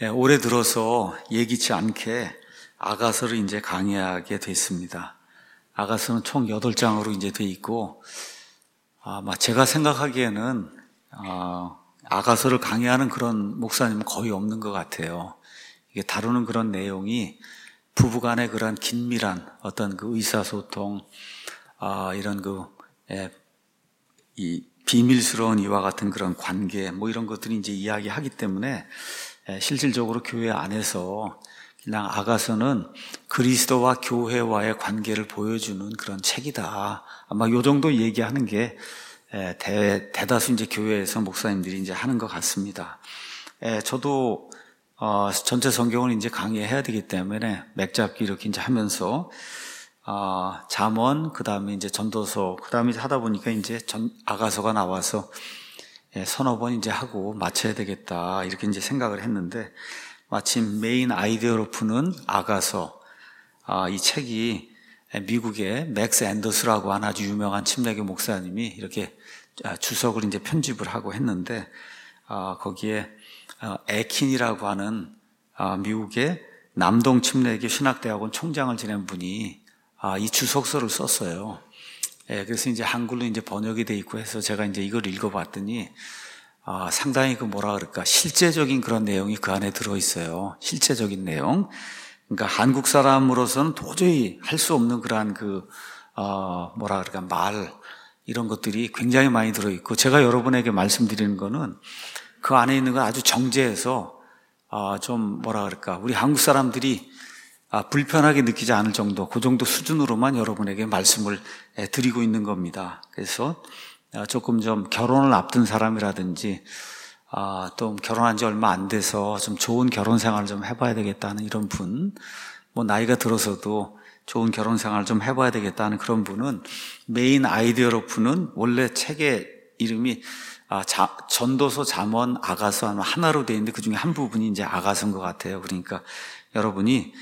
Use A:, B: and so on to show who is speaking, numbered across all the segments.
A: 올해 들어서 예기치 않게 아가서를 이제 강의하게 됐습니다. 아가서는 총 8장으로 이제 돼 있고, 제가 생각하기에는, 아가서를 강의하는 그런 목사님은 거의 없는 것 같아요. 이게 다루는 그런 내용이 부부간의 그런 긴밀한 어떤 그 의사소통, 이런 이 비밀스러운 이와 같은 그런 관계, 이런 것들이 이제 이야기하기 때문에 실질적으로 교회 안에서 그냥 아가서는 그리스도와 교회와의 관계를 보여주는 그런 책이다. 아마 요 정도 얘기하는 게 대다수 이제 교회에서 목사님들이 이제 하는 것 같습니다. 저도 전체 성경을 이제 강의해야 되기 때문에 맥잡기 이렇게 이제 하면서 잠언, 그 다음에 이제 전도서, 그 다음에 하다 보니까 이제 아가서가 나와서 서너 번 이제 하고 마쳐야 되겠다 이렇게 이제 생각을 했는데, 마침 메인 아이디어로 푸는 아가서, 이 책이 미국의 맥스 앤더스라고 하는 아주 유명한 침례교 목사님이 이렇게 주석을 이제 편집을 하고 했는데, 거기에 에킨이라고 하는 미국의 남동 침례교 신학대학원 총장을 지낸 분이 이 주석서를 썼어요. 그래서 이제 한글로 이제 번역이 돼 있고 해서 제가 이제 이걸 읽어봤더니, 상당히 실제적인 그런 내용이 그 안에 들어있어요. 실제적인 내용. 그러니까 한국 사람으로서는 도저히 할 수 없는 그러한 말, 이런 것들이 굉장히 많이 들어있고, 제가 여러분에게 말씀드리는 거는 그 안에 있는 건 아주 정제해서, 우리 한국 사람들이 불편하게 느끼지 않을 정도, 그 정도 수준으로만 여러분에게 말씀을 드리고 있는 겁니다. 그래서 조금 좀 결혼을 앞둔 사람이라든지, 또 결혼한 지 얼마 안 돼서 좀 좋은 결혼 생활을 좀 해봐야 되겠다는 이런 분, 나이가 들어서도 좋은 결혼 생활을 좀 해봐야 되겠다는 그런 분은 메인 아이디어로 푸는, 원래 책의 이름이 전도서, 잠언, 아가서 하나로 되어 있는데 그 중에 한 부분이 이제 아가서인 것 같아요. 그러니까 여러분이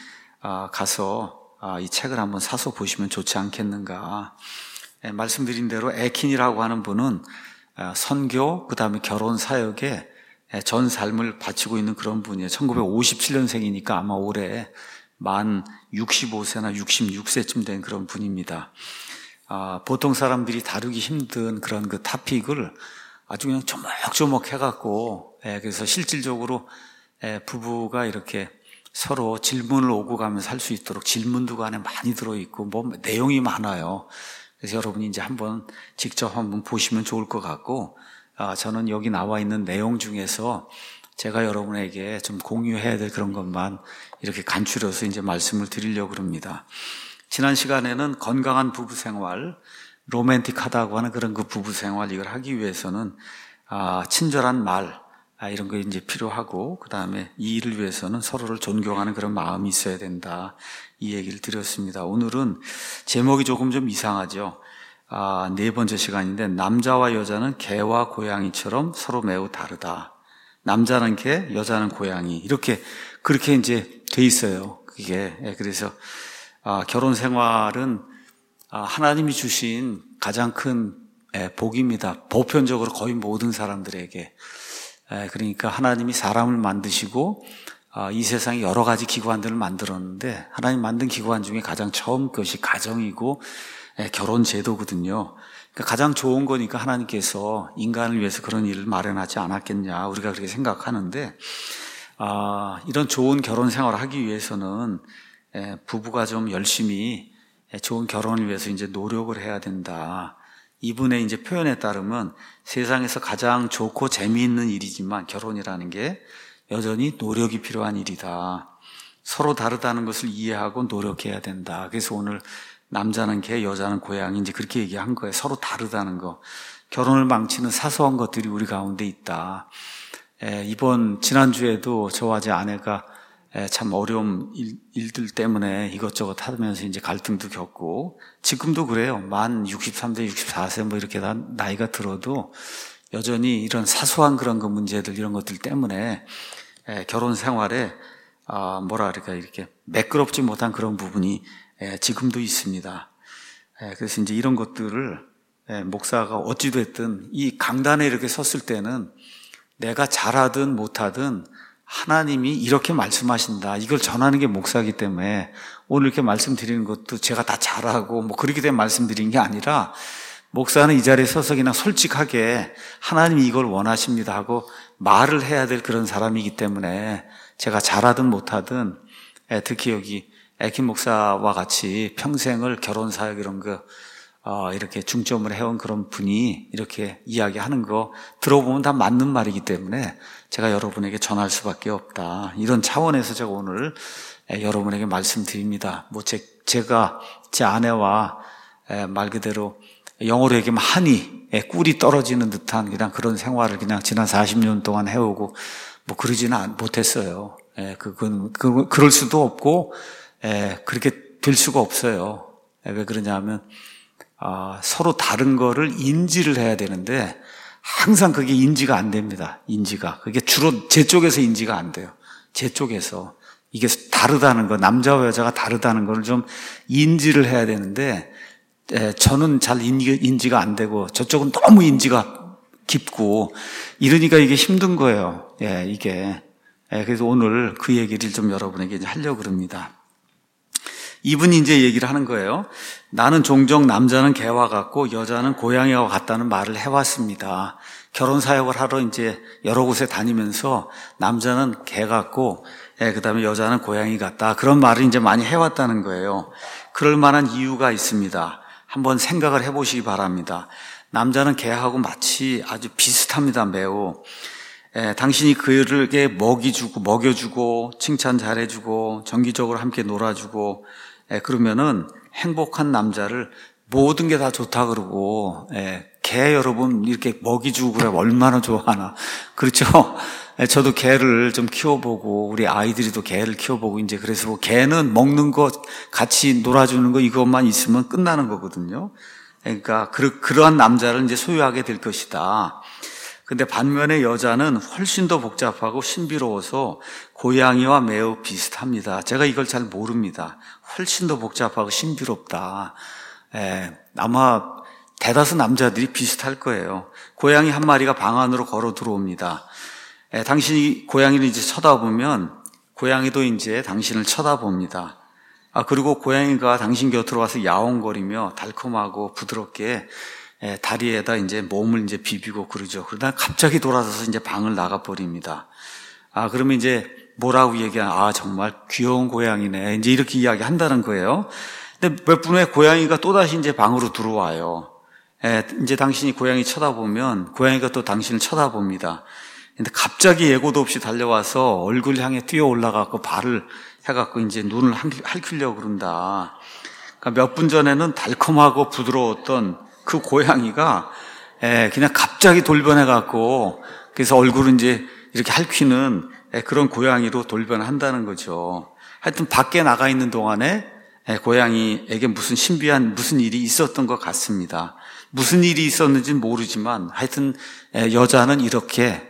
A: 가서 이 책을 한번 사서 보시면 좋지 않겠는가. 말씀드린 대로 에킨이라고 하는 분은 선교, 그 다음에 결혼 사역에 전 삶을 바치고 있는 그런 분이에요. 1957년생이니까 아마 올해 만 65세나 66세쯤 된 그런 분입니다. 보통 사람들이 다루기 힘든 그런 그 토픽을 아주 그냥 조목조목 해갖고, 그래서 실질적으로 부부가 이렇게 서로 질문을 오고 가면서 할 수 있도록 질문도 그 안에 많이 들어있고, 내용이 많아요. 그래서 여러분이 이제 직접 한번 보시면 좋을 것 같고, 저는 여기 나와 있는 내용 중에서 제가 여러분에게 좀 공유해야 될 그런 것만 이렇게 간추려서 이제 말씀을 드리려고 합니다. 지난 시간에는 건강한 부부 생활, 로맨틱하다고 하는 그런 그 부부 생활, 이걸 하기 위해서는 친절한 말, 이런 거 이제 필요하고, 그 다음에 이 일을 위해서는 서로를 존경하는 그런 마음이 있어야 된다, 이 얘기를 드렸습니다. 오늘은 제목이 조금 좀 이상하죠. 네 번째 시간인데, 남자와 여자는 개와 고양이처럼 서로 매우 다르다. 남자는 개, 여자는 고양이, 그렇게 이제 돼 있어요. 그게. 그래서 결혼 생활은 하나님이 주신 가장 큰 복입니다. 보편적으로 거의 모든 사람들에게. 그러니까 하나님이 사람을 만드시고 이 세상에 여러 가지 기관들을 만들었는데, 하나님 만든 기관 중에 가장 처음 것이 가정이고 결혼 제도거든요. 그러니까 가장 좋은 거니까 하나님께서 인간을 위해서 그런 일을 마련하지 않았겠냐, 우리가 그렇게 생각하는데, 이런 좋은 결혼 생활을 하기 위해서는 부부가 좀 열심히 좋은 결혼을 위해서 이제 노력을 해야 된다. 이분의 이제 표현에 따르면 세상에서 가장 좋고 재미있는 일이지만 결혼이라는 게 여전히 노력이 필요한 일이다. 서로 다르다는 것을 이해하고 노력해야 된다. 그래서 오늘 남자는 개, 여자는 고양이, 이제 그렇게 얘기한 거예요. 서로 다르다는 거. 결혼을 망치는 사소한 것들이 우리 가운데 있다. 지난주에도 저와 제 아내가 참 어려운 일들 때문에 이것저것 하면서 이제 갈등도 겪고, 지금도 그래요. 만 63세, 64세 이렇게 나이가 들어도 여전히 이런 사소한 그런 문제들, 이런 것들 때문에 결혼 생활에 이렇게 매끄럽지 못한 그런 부분이 지금도 있습니다. 그래서 이제 이런 것들을 목사가 어찌됐든 이 강단에 이렇게 섰을 때는 내가 잘하든 못하든 하나님이 이렇게 말씀하신다. 이걸 전하는 게 목사이기 때문에 오늘 이렇게 말씀드리는 것도 제가 다 잘하고 뭐 그렇게 된 말씀드리는 게 아니라 목사는 이 자리에 서서 그냥 솔직하게 하나님이 이걸 원하십니다 하고 말을 해야 될 그런 사람이기 때문에 제가 잘하든 못하든 특히 여기 에킨 목사와 같이 평생을 결혼 사역 이런 거 이렇게 중점을 해온 그런 분이 이렇게 이야기하는 거 들어보면 다 맞는 말이기 때문에 제가 여러분에게 전할 수밖에 없다. 이런 차원에서 제가 오늘 여러분에게 말씀드립니다. 뭐 제가 제 아내와 말 그대로 영어로 얘기하면 하니 꿀이 떨어지는 듯한 그냥 그런 생활을 그냥 지난 40년 동안 해오고 뭐 그러지는 못했어요. 그럴 수도 없고 그렇게 될 수가 없어요. 왜 그러냐면 서로 다른 거를 인지를 해야 되는데 항상 그게 인지가 안 됩니다. 인지가. 그게 주로 제 쪽에서 인지가 안 돼요. 제 쪽에서. 이게 다르다는 거, 남자와 여자가 다르다는 걸 좀 인지를 해야 되는데 저는 잘 인지가 안 되고 저쪽은 너무 인지가 깊고 이러니까 이게 힘든 거예요. 이게. 그래서 오늘 그 얘기를 좀 여러분에게 이제 하려고 그럽니다. 이분이 이제 얘기를 하는 거예요. 나는 종종 남자는 개와 같고 여자는 고양이와 같다는 말을 해왔습니다. 결혼 사역을 하러 이제 여러 곳에 다니면서 남자는 개 같고, 그 다음에 여자는 고양이 같다. 그런 말을 이제 많이 해왔다는 거예요. 그럴 만한 이유가 있습니다. 한번 생각을 해보시기 바랍니다. 남자는 개하고 마치 아주 비슷합니다. 매우. 당신이 그에게 먹여주고, 칭찬 잘해주고, 정기적으로 함께 놀아주고, 그러면은 행복한 남자를 모든 게 다 좋다 그러고, 개 여러분 이렇게 먹이주고 그래 얼마나 좋아하나. 그렇죠? 저도 개를 좀 키워보고, 우리 아이들이도 개를 키워보고, 이제 그래서 개는 먹는 거, 같이 놀아주는 거 이것만 있으면 끝나는 거거든요. 그러니까 그러한 남자를 이제 소유하게 될 것이다. 근데 반면에 여자는 훨씬 더 복잡하고 신비로워서 고양이와 매우 비슷합니다. 제가 이걸 잘 모릅니다. 훨씬 더 복잡하고 신비롭다. 아마 대다수 남자들이 비슷할 거예요. 고양이 한 마리가 방 안으로 걸어 들어옵니다. 당신이 고양이를 이제 쳐다보면 고양이도 이제 당신을 쳐다봅니다. 그리고 고양이가 당신 곁으로 와서 야옹거리며 달콤하고 부드럽게 다리에다 이제 몸을 이제 비비고 그러죠. 그러다 갑자기 돌아서서 이제 방을 나가버립니다. 그러면 이제 뭐라고 얘기하나, 정말 귀여운 고양이네. 이제 이렇게 이야기 한다는 거예요. 근데 몇 분 후에 고양이가 또다시 이제 방으로 들어와요. 이제 당신이 고양이 쳐다보면 고양이가 또 당신을 쳐다봅니다. 근데 갑자기 예고도 없이 달려와서 얼굴 향해 뛰어 올라가고 발을 해갖고 이제 눈을 핥으려고 그런다. 그러니까 몇 분 전에는 달콤하고 부드러웠던 그 고양이가 그냥 갑자기 돌변해갖고 그래서 얼굴은 이제 이렇게 핥히는 그런 고양이로 돌변한다는 거죠. 하여튼 밖에 나가 있는 동안에 고양이에게 무슨 신비한 무슨 일이 있었던 것 같습니다. 무슨 일이 있었는지는 모르지만 하여튼 여자는 이렇게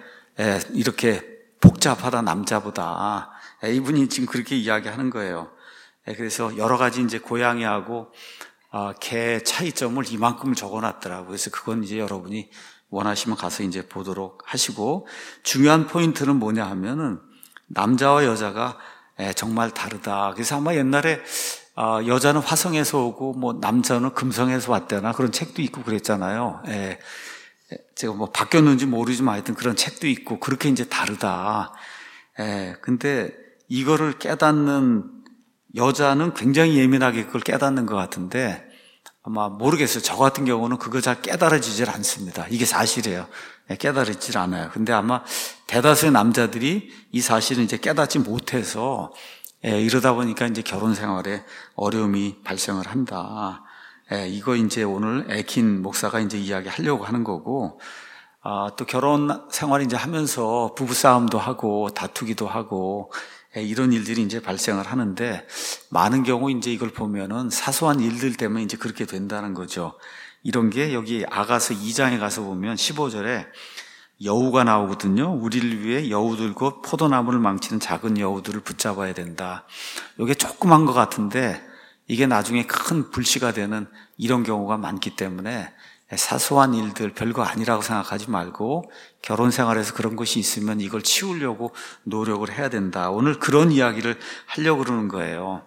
A: 복잡하다 남자보다. 이분이 지금 그렇게 이야기하는 거예요. 그래서 여러 가지 이제 고양이하고 개 차이점을 이만큼 적어놨더라고요. 그래서 그건 이제 여러분이 원하시면 가서 이제 보도록 하시고, 중요한 포인트는 뭐냐 하면은 남자와 여자가 정말 다르다. 그래서 아마 옛날에 여자는 화성에서 오고 뭐 남자는 금성에서 왔다나 그런 책도 있고 그랬잖아요. 제가 뭐 바뀌었는지 모르지만 하여튼 그런 책도 있고 그렇게 이제 다르다. 근데 이거를 깨닫는 여자는 굉장히 예민하게 그걸 깨닫는 것 같은데 아마 모르겠어요. 저 같은 경우는 그거 잘 깨달아지질 않습니다. 이게 사실이에요. 깨달아지질 않아요. 근데 아마 대다수의 남자들이 이 사실을 이제 깨닫지 못해서 이러다 보니까 이제 결혼 생활에 어려움이 발생을 한다. 이거 이제 오늘 에킨 목사가 이제 이야기하려고 하는 거고, 또 결혼 생활 이제 하면서 부부싸움도 하고 다투기도 하고 이런 일들이 이제 발생을 하는데 많은 경우 이제 이걸 보면은 사소한 일들 때문에 이제 그렇게 된다는 거죠. 이런 게 여기 아가서 2장에 가서 보면 15절에 여우가 나오거든요. 우리를 위해 여우들과 포도나무를 망치는 작은 여우들을 붙잡아야 된다. 이게 조그만 것 같은데 이게 나중에 큰 불씨가 되는 이런 경우가 많기 때문에 사소한 일들 별거 아니라고 생각하지 말고 결혼 생활에서 그런 것이 있으면 이걸 치우려고 노력을 해야 된다. 오늘 그런 이야기를 하려고 그러는 거예요.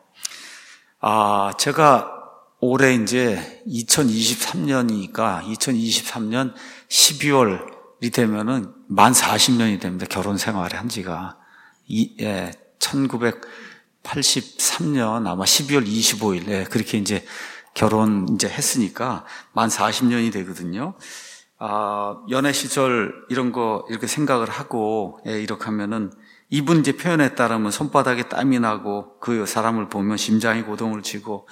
A: 제가 올해 이제 2023년이니까 2023년 12월이 되면은 만 40년이 됩니다. 결혼 생활을 한 지가. 1983년 아마 12월 25일, 그렇게 이제 결혼 이제 했으니까 만 40년이 되거든요. 연애 시절 이런 거 이렇게 생각을 하고, 이렇게 하면은 이분 이제 표현에 따르면 손바닥에 땀이 나고 그 사람을 보면 심장이 고동을 치고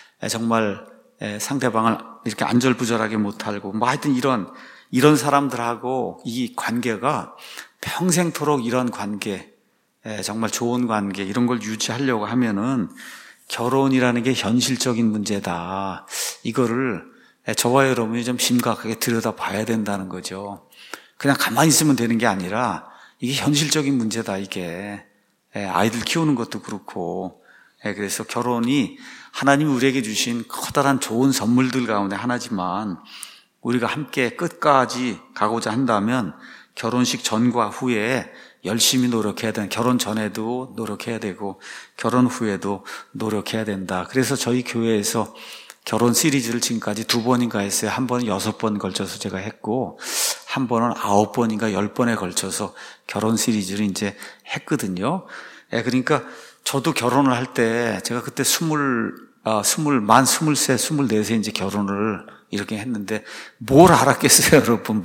A: 정말 상대방을 이렇게 안절부절하게 못하고 뭐 하여튼 이런 사람들하고 이 관계가 평생토록 이런 관계, 정말 좋은 관계 이런 걸 유지하려고 하면은 결혼이라는 게 현실적인 문제다. 이거를 저와 여러분이 좀 심각하게 들여다봐야 된다는 거죠. 그냥 가만히 있으면 되는 게 아니라 이게 현실적인 문제다. 이게 아이들 키우는 것도 그렇고, 그래서 결혼이 하나님이 우리에게 주신 커다란 좋은 선물들 가운데 하나지만 우리가 함께 끝까지 가고자 한다면 결혼식 전과 후에 열심히 노력해야 된다. 결혼 전에도 노력해야 되고 결혼 후에도 노력해야 된다. 그래서 저희 교회에서 결혼 시리즈를 지금까지 2번인가 했어요. 한 번은 6번 걸쳐서 제가 했고 한 번은 9번인가 10번에 걸쳐서 결혼 시리즈를 이제 했거든요. 그러니까 저도 결혼을 할 때 제가 그때 만 23, 24세 이제 결혼을 이렇게 했는데 뭘 알았겠어요, 여러분.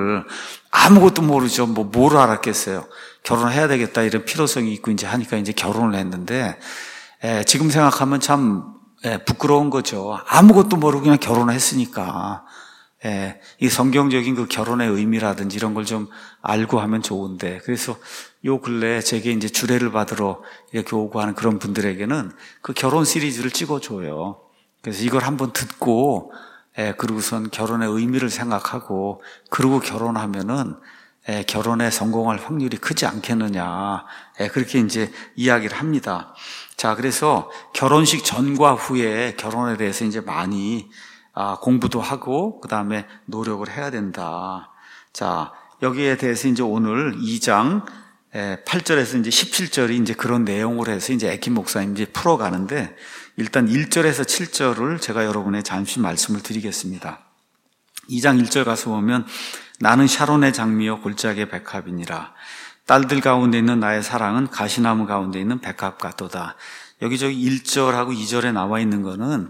A: 아무것도 모르죠. 뭘 알았겠어요. 결혼해야 되겠다 이런 필요성이 있고 이제 하니까 이제 결혼을 했는데 지금 생각하면 참 부끄러운 거죠. 아무것도 모르고 그냥 결혼을 했으니까. 이 성경적인 그 결혼의 의미라든지 이런 걸 좀 알고 하면 좋은데, 그래서 요 근래 제게 이제 주례를 받으러 이렇게 오고 하는 그런 분들에게는 그 결혼 시리즈를 찍어줘요. 그래서 이걸 한번 듣고, 그러고선 결혼의 의미를 생각하고, 그러고 결혼하면은, 결혼에 성공할 확률이 크지 않겠느냐. 그렇게 이제 이야기를 합니다. 자, 그래서 결혼식 전과 후에 결혼에 대해서 이제 많이 공부도 하고 그 다음에 노력을 해야 된다. 자, 여기에 대해서 이제 오늘 2장 8절에서 이제 17절이 이제 그런 내용을 해서 이제 에킴 목사님 이제 풀어가는데, 일단 1절에서 7절을 제가 여러분의 잠시 말씀을 드리겠습니다. 2장 1절 가서 보면 나는 샤론의 장미요 골짜기의 백합이니라. 딸들 가운데 있는 나의 사랑은 가시나무 가운데 있는 백합 같도다. 여기저기 1절하고 2절에 나와 있는 거는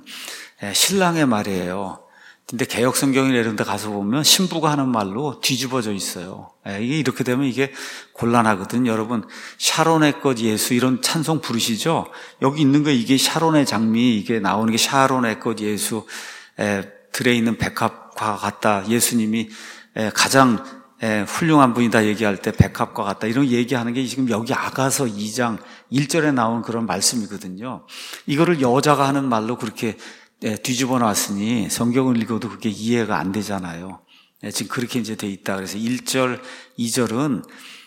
A: 신랑의 말이에요. 근데 개역성경이나 이런 데 가서 보면 신부가 하는 말로 뒤집어져 있어요. 이게 이렇게 되면 이게 곤란하거든. 여러분, 샤론의 꽃 예수 이런 찬송 부르시죠? 여기 있는 거 이게 샤론의 장미, 이게 나오는 게 샤론의 꽃 예수, 들에 있는 백합과 같다. 예수님이 가장 훌륭한 분이다 얘기할 때 백합과 같다. 이런 얘기하는 게 지금 여기 아가서 2장 1절에 나온 그런 말씀이거든요. 이거를 여자가 하는 말로 그렇게 뒤집어 놨으니 성경을 읽어도 그게 이해가 안 되잖아요. 지금 그렇게 이제 돼 있다. 그래서 1절, 2절은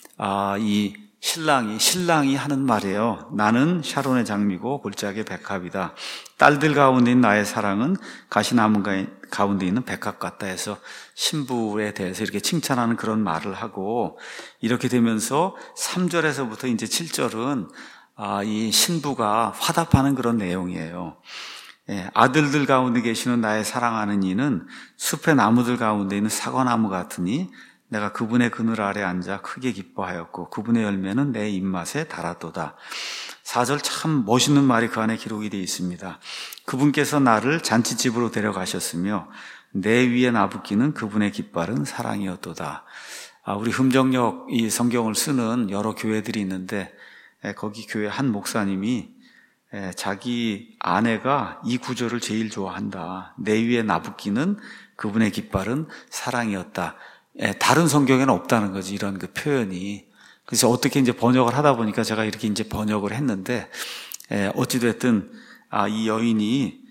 A: 이 신랑이 하는 말이에요. 나는 샤론의 장미고 골짜기의 백합이다. 딸들 가운데 있는 나의 사랑은 가시나무 가운데 있는 백합 같다 해서 신부에 대해서 이렇게 칭찬하는 그런 말을 하고, 이렇게 되면서 3절에서부터 이제 7절은 이 신부가 화답하는 그런 내용이에요. 아들들 가운데 계시는 나의 사랑하는 이는 숲의 나무들 가운데 있는 사과나무 같으니 내가 그분의 그늘 아래 앉아 크게 기뻐하였고 그분의 열매는 내 입맛에 달았도다. 4절 참 멋있는 말이 그 안에 기록이 되어 있습니다. 그분께서 나를 잔치집으로 데려가셨으며 내 위에 나붓기는 그분의 깃발은 사랑이었도다. 우리 흠정역 이 성경을 쓰는 여러 교회들이 있는데 거기 교회 한 목사님이 자기 아내가 이 구절을 제일 좋아한다. 내 위에 나붓기는 그분의 깃발은 사랑이었다. 다른 성경에는 없다는 거지, 이런 그 표현이. 그래서 어떻게 이제 번역을 하다 보니까 제가 이렇게 이제 번역을 했는데, 어찌됐든, 이 여인이,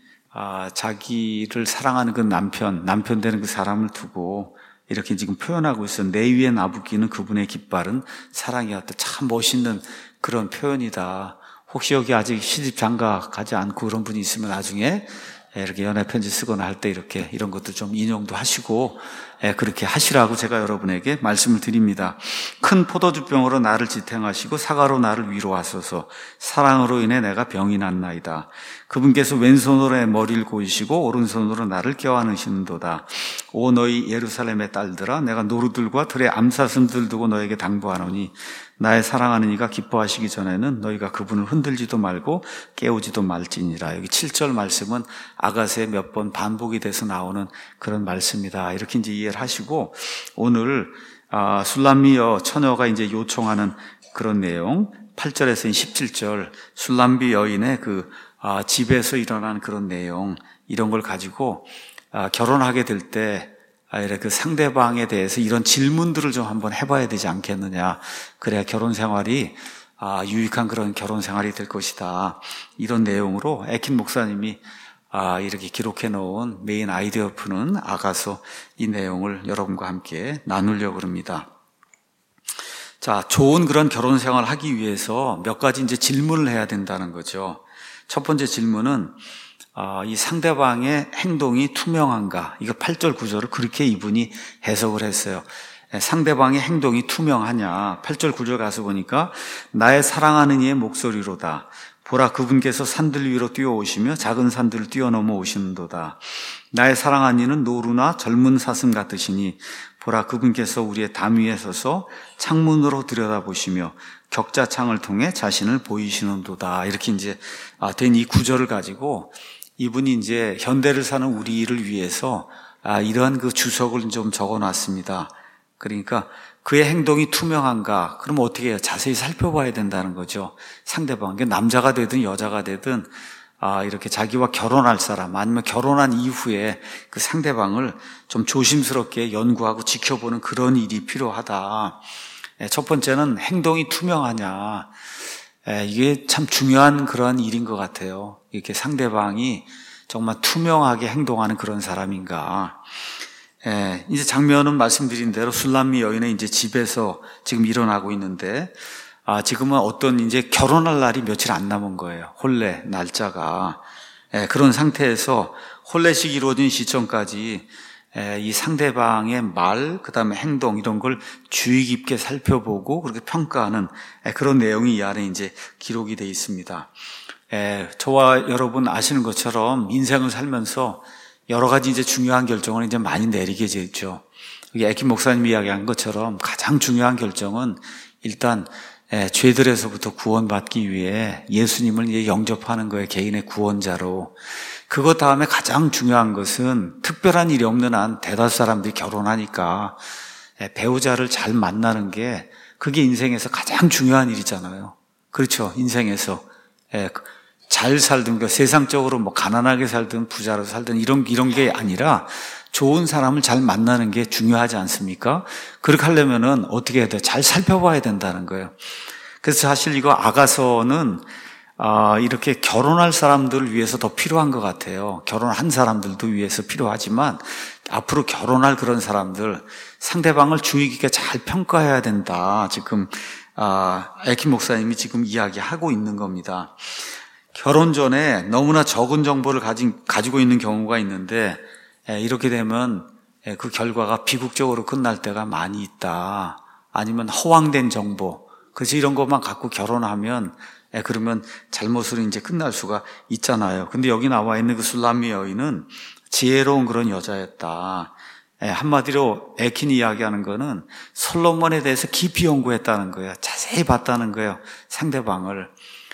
A: 자기를 사랑하는 그 남편 되는 그 사람을 두고 이렇게 지금 표현하고 있어. 내 위에 나붓기는 그분의 깃발은 사랑이었다. 참 멋있는 그런 표현이다. 혹시 여기 아직 시집 장가 가지 않고 그런 분이 있으면 나중에 이렇게 연애 편지 쓰거나 할 때 이렇게 이런 것도 좀 인용도 하시고 그렇게 하시라고 제가 여러분에게 말씀을 드립니다. 큰 포도주병으로 나를 지탱하시고 사과로 나를 위로하소서. 사랑으로 인해 내가 병이 났나이다. 그분께서 왼손으로 내 머리를 고이시고 오른손으로 나를 껴안으시는도다. 오 너희 예루살렘의 딸들아, 내가 노루들과 들의 암사슴들 두고 너에게 당부하노니 나의 사랑하는 이가 기뻐하시기 전에는 너희가 그분을 흔들지도 말고 깨우지도 말지니라. 여기 7절 말씀은 아가서에 몇 번 반복이 돼서 나오는 그런 말씀이다. 이렇게 이제 이해를 하시고, 오늘 술람미여 처녀가 이제 요청하는 그런 내용, 8절에서 17절 술람비 여인의 집에서 일어난 그런 내용, 이런 걸 가지고 결혼하게 될 때 그 상대방에 대해서 이런 질문들을 좀 한번 해봐야 되지 않겠느냐. 그래야 결혼 생활이 유익한 그런 결혼 생활이 될 것이다. 이런 내용으로 에킨 목사님이 이렇게 기록해 놓은 메인 아이디어 푸는 아가서 이 내용을 여러분과 함께 나누려고 합니다. 자, 좋은 그런 결혼 생활을 하기 위해서 몇 가지 이제 질문을 해야 된다는 거죠. 첫 번째 질문은 이 상대방의 행동이 투명한가? 이거 8절 9절을 그렇게 이분이 해석을 했어요. 상대방의 행동이 투명하냐? 8절 9절 가서 보니까 나의 사랑하는 이의 목소리로다. 보라, 그분께서 산들 위로 뛰어오시며 작은 산들을 뛰어넘어 오시는도다. 나의 사랑하는 이는 노루나 젊은 사슴 같으시니 보라, 그분께서 우리의 담 위에 서서 창문으로 들여다보시며 격자창을 통해 자신을 보이시는도다. 이렇게 이제 된 이 구절을 가지고 이분이 이제 현대를 사는 우리를 위해서 이러한 그 주석을 좀 적어놨습니다. 그러니까 그의 행동이 투명한가? 그럼 어떻게 해요? 자세히 살펴봐야 된다는 거죠. 상대방, 남자가 되든 여자가 되든 이렇게 자기와 결혼할 사람 아니면 결혼한 이후에 그 상대방을 좀 조심스럽게 연구하고 지켜보는 그런 일이 필요하다. 첫 번째는 행동이 투명하냐. 이게 참 중요한 그러한 일인 것 같아요. 이렇게 상대방이 정말 투명하게 행동하는 그런 사람인가. 이제 장면은 말씀드린 대로 술람미 여인의 이제 집에서 지금 일어나고 있는데, 지금은 어떤 이제 결혼할 날이 며칠 안 남은 거예요. 혼례 날짜가. 그런 상태에서 혼례식이 이루어진 시점까지 이 상대방의 말, 그 다음에 행동, 이런 걸 주의 깊게 살펴보고 그렇게 평가하는 그런 내용이 이 안에 이제 기록이 되어 있습니다. 저와 여러분 아시는 것처럼 인생을 살면서 여러 가지 이제 중요한 결정을 이제 많이 내리게 되죠. 여기 에킨 목사님이 이야기한 것처럼 가장 중요한 결정은 일단 죄들에서부터 구원받기 위해 예수님을 이제 영접하는 거예요. 개인의 구원자로. 그것 다음에 가장 중요한 것은 특별한 일이 없는 한 대다수 사람들이 결혼하니까 배우자를 잘 만나는 게 그게 인생에서 가장 중요한 일이잖아요. 그렇죠. 인생에서 잘 살든 세상적으로 뭐 가난하게 살든 부자로 살든 이런 게 아니라 좋은 사람을 잘 만나는 게 중요하지 않습니까? 그렇게 하려면은 어떻게 해야 돼? 잘 살펴봐야 된다는 거예요. 그래서 사실 이거 아가서는 이렇게 결혼할 사람들을 위해서 더 필요한 것 같아요. 결혼한 사람들도 위해서 필요하지만 앞으로 결혼할 그런 사람들 상대방을 주의 깊게 잘 평가해야 된다. 지금 에킨 목사님이 지금 이야기하고 있는 겁니다. 결혼 전에 너무나 적은 정보를 가지고 있는 경우가 있는데 이렇게 되면 그 결과가 비극적으로 끝날 때가 많이 있다. 아니면 허황된 정보. 그래서 이런 것만 갖고 결혼하면 그러면 잘못으로 이제 끝날 수가 있잖아요. 근데 여기 나와 있는 그 술람미 여인은 지혜로운 그런 여자였다. 한마디로 에킨이 이야기하는 거는 솔로몬에 대해서 깊이 연구했다는 거예요. 자세히 봤다는 거예요. 상대방을.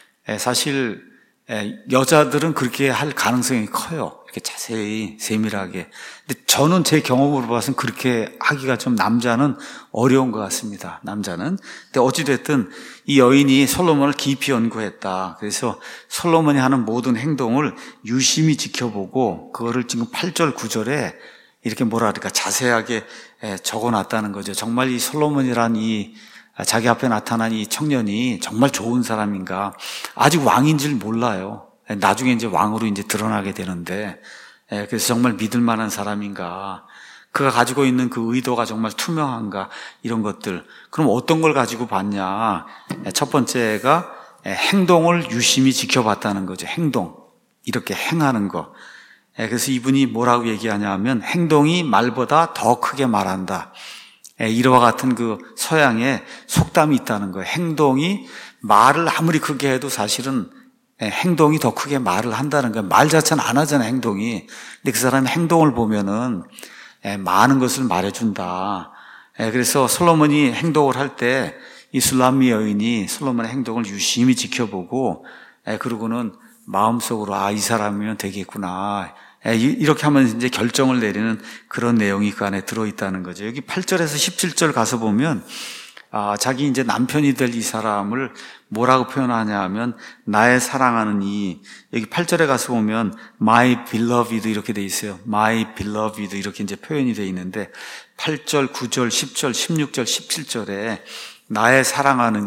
A: 사실 여자들은 그렇게 할 가능성이 커요. 이렇게 자세히 세밀하게. 근데 저는 제 경험으로 봐서는 그렇게 하기가 좀 남자는 어려운 것 같습니다. 남자는. 근데 어찌됐든 이 여인이 솔로몬을 깊이 연구했다. 그래서 솔로몬이 하는 모든 행동을 유심히 지켜보고 그거를 지금 8절 9절에 이렇게 자세하게 적어놨다는 거죠. 정말 이 솔로몬이란 자기 앞에 나타난 이 청년이 정말 좋은 사람인가? 아직 왕인 줄 몰라요. 나중에 이제 왕으로 이제 드러나게 되는데, 그래서 정말 믿을 만한 사람인가? 그가 가지고 있는 그 의도가 정말 투명한가? 이런 것들. 그럼 어떤 걸 가지고 봤냐? 첫 번째가 행동을 유심히 지켜봤다는 거죠. 행동. 이렇게 행하는 거. 그래서 이분이 뭐라고 얘기하냐 하면 행동이 말보다 더 크게 말한다. 이와 같은 그 서양의 속담이 있다는 거예요. 행동이 말을 아무리 크게 해도 사실은 행동이 더 크게 말을 한다는 거예요. 말 자체는 안 하잖아요, 행동이. 근데 그 사람의 행동을 보면은 많은 것을 말해준다. 그래서 솔로몬이 행동을 할 때 이 술람미 여인이 솔로몬의 행동을 유심히 지켜보고 그러고는 마음속으로 이 사람이면 되겠구나. 이렇게 하면 이제 결정을 내리는 그런 내용이 그 안에 들어있다는 거죠. 여기 8절에서 17절 가서 보면 자기 이제 남편이 될 이 사람을 뭐라고 표현하냐 하면 나의 사랑하는 여기 8절에 가서 보면 my beloved 이렇게 돼 있어요. my beloved 이렇게 이제 표현이 돼 있는데 8절, 9절, 10절, 16절, 17절에 나의 사랑하는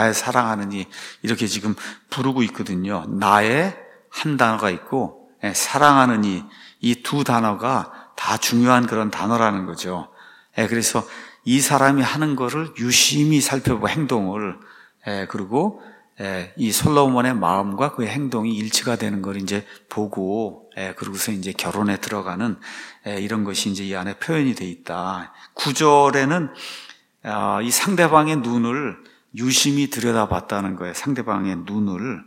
A: 이렇게 지금 부르고 있거든요. 나의 한 단어가 있고 사랑하는 이 두 단어가 다 중요한 그런 단어라는 거죠. 그래서 이 사람이 하는 거를 유심히 살펴보고 행동을 그리고 이 솔로몬의 마음과 그의 행동이 일치가 되는 걸 이제 보고 그러고서 이제 결혼에 들어가는 이런 것이 이제 이 안에 표현이 돼 있다. 9절에는 이 상대방의 눈을 유심히 들여다봤다는 거예요. 상대방의 눈을.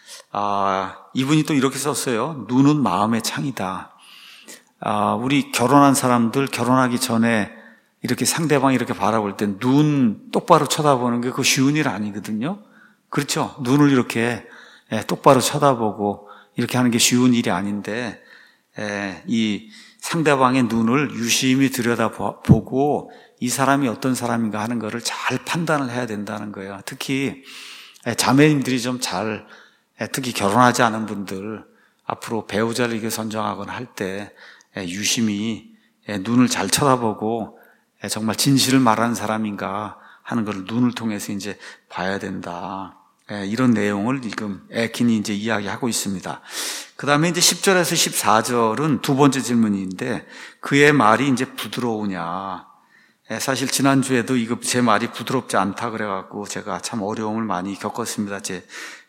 A: 이분이 또 이렇게 썼어요. 눈은 마음의 창이다. 우리 결혼한 사람들 결혼하기 전에 이렇게 상대방이 이렇게 바라볼 때 눈 똑바로 쳐다보는 게 그거 쉬운 일 아니거든요. 그렇죠? 눈을 이렇게 똑바로 쳐다보고 이렇게 하는 게 쉬운 일이 아닌데 이 상대방의 눈을 유심히 들여다보고 이 사람이 어떤 사람인가 하는 거를 잘 판단을 해야 된다는 거예요. 특히 자매님들이 좀 특히 결혼하지 않은 분들 앞으로 배우자를 이렇게 선정하거나 할 때 유심히 눈을 잘 쳐다보고 정말 진실을 말하는 사람인가 하는 걸 눈을 통해서 이제 봐야 된다. 이런 내용을 지금 에킨이 이제 이야기하고 있습니다. 그 다음에 이제 10절에서 14절은 두 번째 질문인데 그의 말이 이제 부드러우냐. 사실 지난주에도 제 말이 부드럽지 않다 그래갖고 제가 참 어려움을 많이 겪었습니다. 제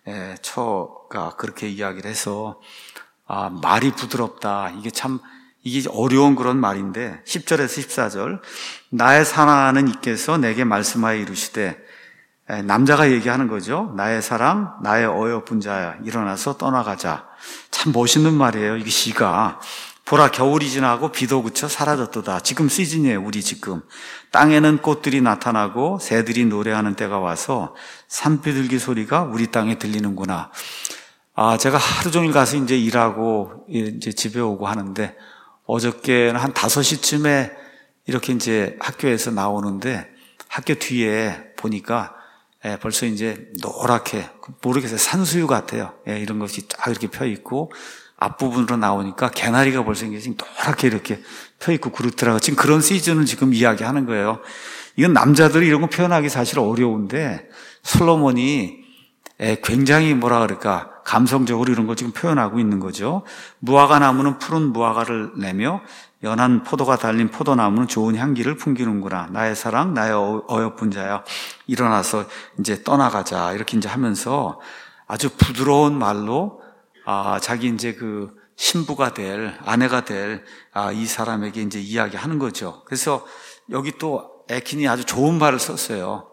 A: 처가 그렇게 이야기를 해서 말이 부드럽다. 이게 어려운 그런 말인데 10절에서 14절 나의 사랑하는 이께서 내게 말씀하여 이르시되 남자가 얘기하는 거죠. 나의 사랑, 나의 어여쁜 자야 일어나서 떠나가자. 참 멋있는 말이에요. 이게 시가. 보라 겨울이 지나고 비도 그쳐 사라졌도다. 지금 시즌이에요. 우리 지금. 땅에는 꽃들이 나타나고 새들이 노래하는 때가 와서 산비둘기 소리가 우리 땅에 들리는구나. 제가 하루 종일 가서 이제 일하고 이제 집에 오고 하는데 어저께는 한 5시쯤에 이렇게 이제 학교에서 나오는데 학교 뒤에 보니까 벌써 이제 노랗게 모르겠어요. 산수유 같아요. 이런 것이 쫙 이렇게 펴 있고 앞부분으로 나오니까 개나리가 벌써 이제 노랗게 이렇게 펴 있고 그렇더라고요. 지금 그런 시즌을 지금 이야기하는 거예요. 이건 남자들이 이런 거 표현하기 사실 어려운데 솔로몬이 굉장히 뭐라 그럴까 감성적으로 이런 거 지금 표현하고 있는 거죠. 무화과 나무는 푸른 무화과를 내며 연한 포도가 달린 포도나무는 좋은 향기를 풍기는구나. 나의 사랑, 나의 어여쁜 자야. 일어나서 이제 떠나가자. 이렇게 이제 하면서 아주 부드러운 말로 자기 이제 그 신부가 될, 아내가 될 이 사람에게 이제 이야기하는 거죠. 그래서 여기 또 에킨이 아주 좋은 말을 썼어요.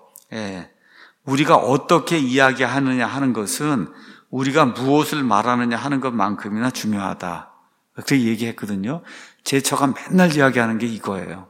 A: 우리가 어떻게 이야기하느냐 하는 것은 우리가 무엇을 말하느냐 하는 것만큼이나 중요하다. 그렇게 얘기했거든요. 제 처가 맨날 이야기하는 게 이거예요.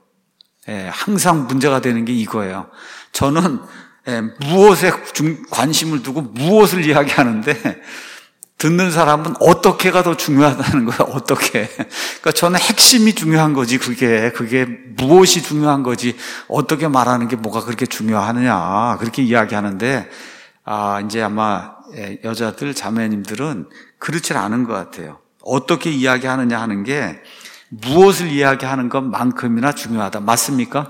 A: 항상 문제가 되는 게 이거예요. 저는 무엇에 관심을 두고 무엇을 이야기하는데 듣는 사람은 어떻게가 더 중요하다는 거예요. 어떻게. 그러니까 저는 핵심이 중요한 거지. 그게 무엇이 중요한 거지. 어떻게 말하는 게 뭐가 그렇게 중요하느냐. 그렇게 이야기하는데 이제 아마 여자들 자매님들은 그렇지 않은 것 같아요. 어떻게 이야기하느냐 하는 게 무엇을 이야기하는 것만큼이나 중요하다. 맞습니까?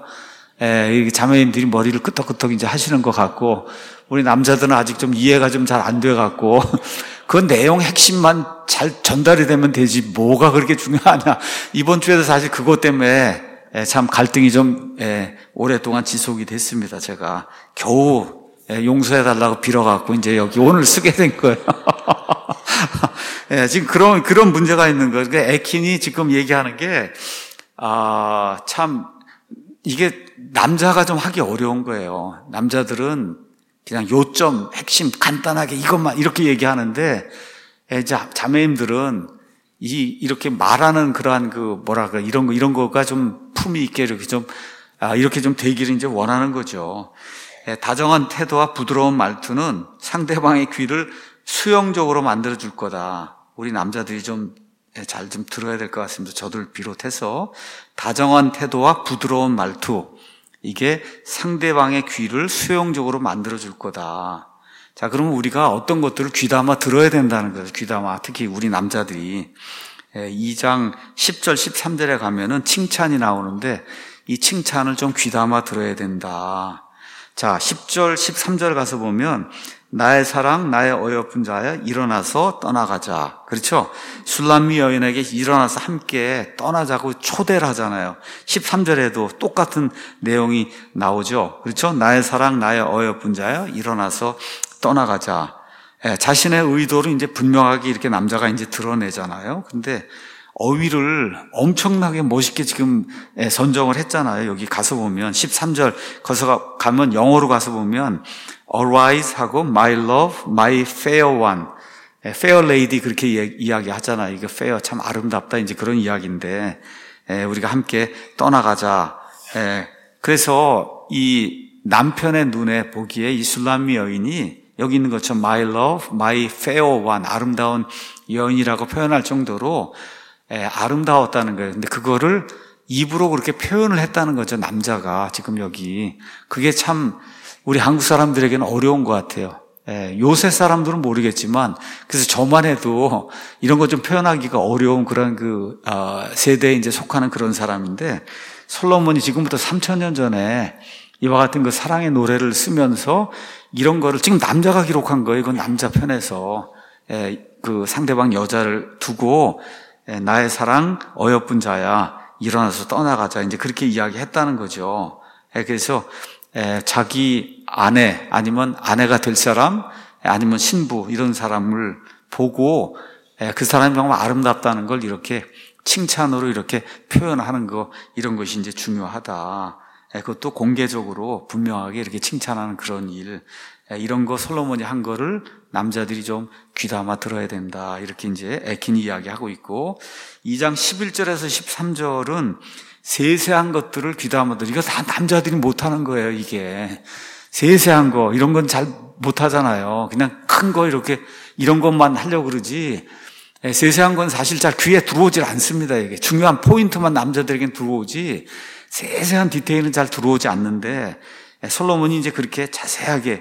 A: 자매님들이 머리를 끄덕끄덕 이제 하시는 것 같고, 우리 남자들은 아직 좀 이해가 좀 잘 안 돼 갖고, 그 내용 핵심만 잘 전달이 되면 되지, 뭐가 그렇게 중요하냐. 이번 주에도 사실 그것 때문에 참 갈등이 좀 오랫동안 지속이 됐습니다. 제가 겨우 용서해달라고 빌어갖고 이제 여기 오늘 쓰게 된 거예요. 지금 그런 문제가 있는 거예요. 그러니까 에킨이 지금 얘기하는 게, 참, 이게 남자가 좀 하기 어려운 거예요. 남자들은 그냥 요점, 핵심, 간단하게 이것만 이렇게 얘기하는데, 자매님들은 이렇게 말하는 그러한 이런 거가 좀 품위 있게 이렇게 좀 되기를 이제 원하는 거죠. 다정한 태도와 부드러운 말투는 상대방의 귀를 수용적으로 만들어줄 거다. 우리 남자들이 잘 들어야 될 것 같습니다. 저들 비롯해서. 다정한 태도와 부드러운 말투. 이게 상대방의 귀를 수용적으로 만들어줄 거다. 자, 그러면 우리가 어떤 것들을 귀담아 들어야 된다는 거예요. 귀담아. 특히 우리 남자들이. 2장 10절, 13절에 가면은 칭찬이 나오는데 이 칭찬을 좀 귀담아 들어야 된다. 자, 10절, 13절 가서 보면 나의 사랑, 나의 어여쁜 자야 일어나서 떠나가자. 그렇죠? 술람미 여인에게 일어나서 함께 떠나자고 초대를 하잖아요. 13절에도 똑같은 내용이 나오죠. 그렇죠? 나의 사랑, 나의 어여쁜 자야 일어나서 떠나가자. 자신의 의도를 이제 분명하게 이렇게 남자가 이제 드러내잖아요. 근데 어휘를 엄청나게 멋있게 지금 선정을 했잖아요. 여기 가서 보면 13절 거기서 가면 영어로 가서 보면 arise 하고 my love, my fair one, fair lady 그렇게 이야기 하잖아요. 이거 fair 참 아름답다 이제 그런 이야기인데 우리가 함께 떠나가자. 그래서 이 남편의 눈에 보기에 이 술람미 여인이 여기 있는 것처럼 my love, my fair one 아름다운 여인이라고 표현할 정도로 아름다웠다는 거예요. 근데 그거를 입으로 그렇게 표현을 했다는 거죠. 남자가 지금 여기. 그게 참 우리 한국 사람들에게는 어려운 것 같아요. 요새 사람들은 모르겠지만 그래서 저만 해도 이런 거 좀 표현하기가 어려운 그런 세대에 이제 속하는 그런 사람인데 솔로몬이 지금부터 3000년 전에 이와 같은 사랑의 노래를 쓰면서 이런 거를 지금 남자가 기록한 거예요. 이건 남자 편에서 상대방 여자를 두고 나의 사랑 어여쁜 자야 일어나서 떠나가자 이제 그렇게 이야기했다는 거죠. 그래서 자기 아내 아니면 아내가 될 사람 아니면 신부 이런 사람을 보고 그 사람이 정말 아름답다는 걸 이렇게 칭찬으로 이렇게 표현하는 거 이런 것이 이제 중요하다. 그것도 공개적으로 분명하게 이렇게 칭찬하는 그런 일 이런 거 솔로몬이 한 거를 남자들이 좀 귀담아 들어야 된다. 이렇게 이제 에킨이 이야기하고 있고 2장 11절에서 13절은 세세한 것들을 귀담아 들어. 이거 다 남자들이 못하는 거예요, 이게. 세세한 거, 이런 건 잘 못하잖아요. 그냥 큰 거 이렇게 이런 것만 하려고 그러지. 세세한 건 사실 잘 귀에 들어오질 않습니다, 이게. 중요한 포인트만 남자들에겐 들어오지. 세세한 디테일은 잘 들어오지 않는데 솔로몬이 이제 그렇게 자세하게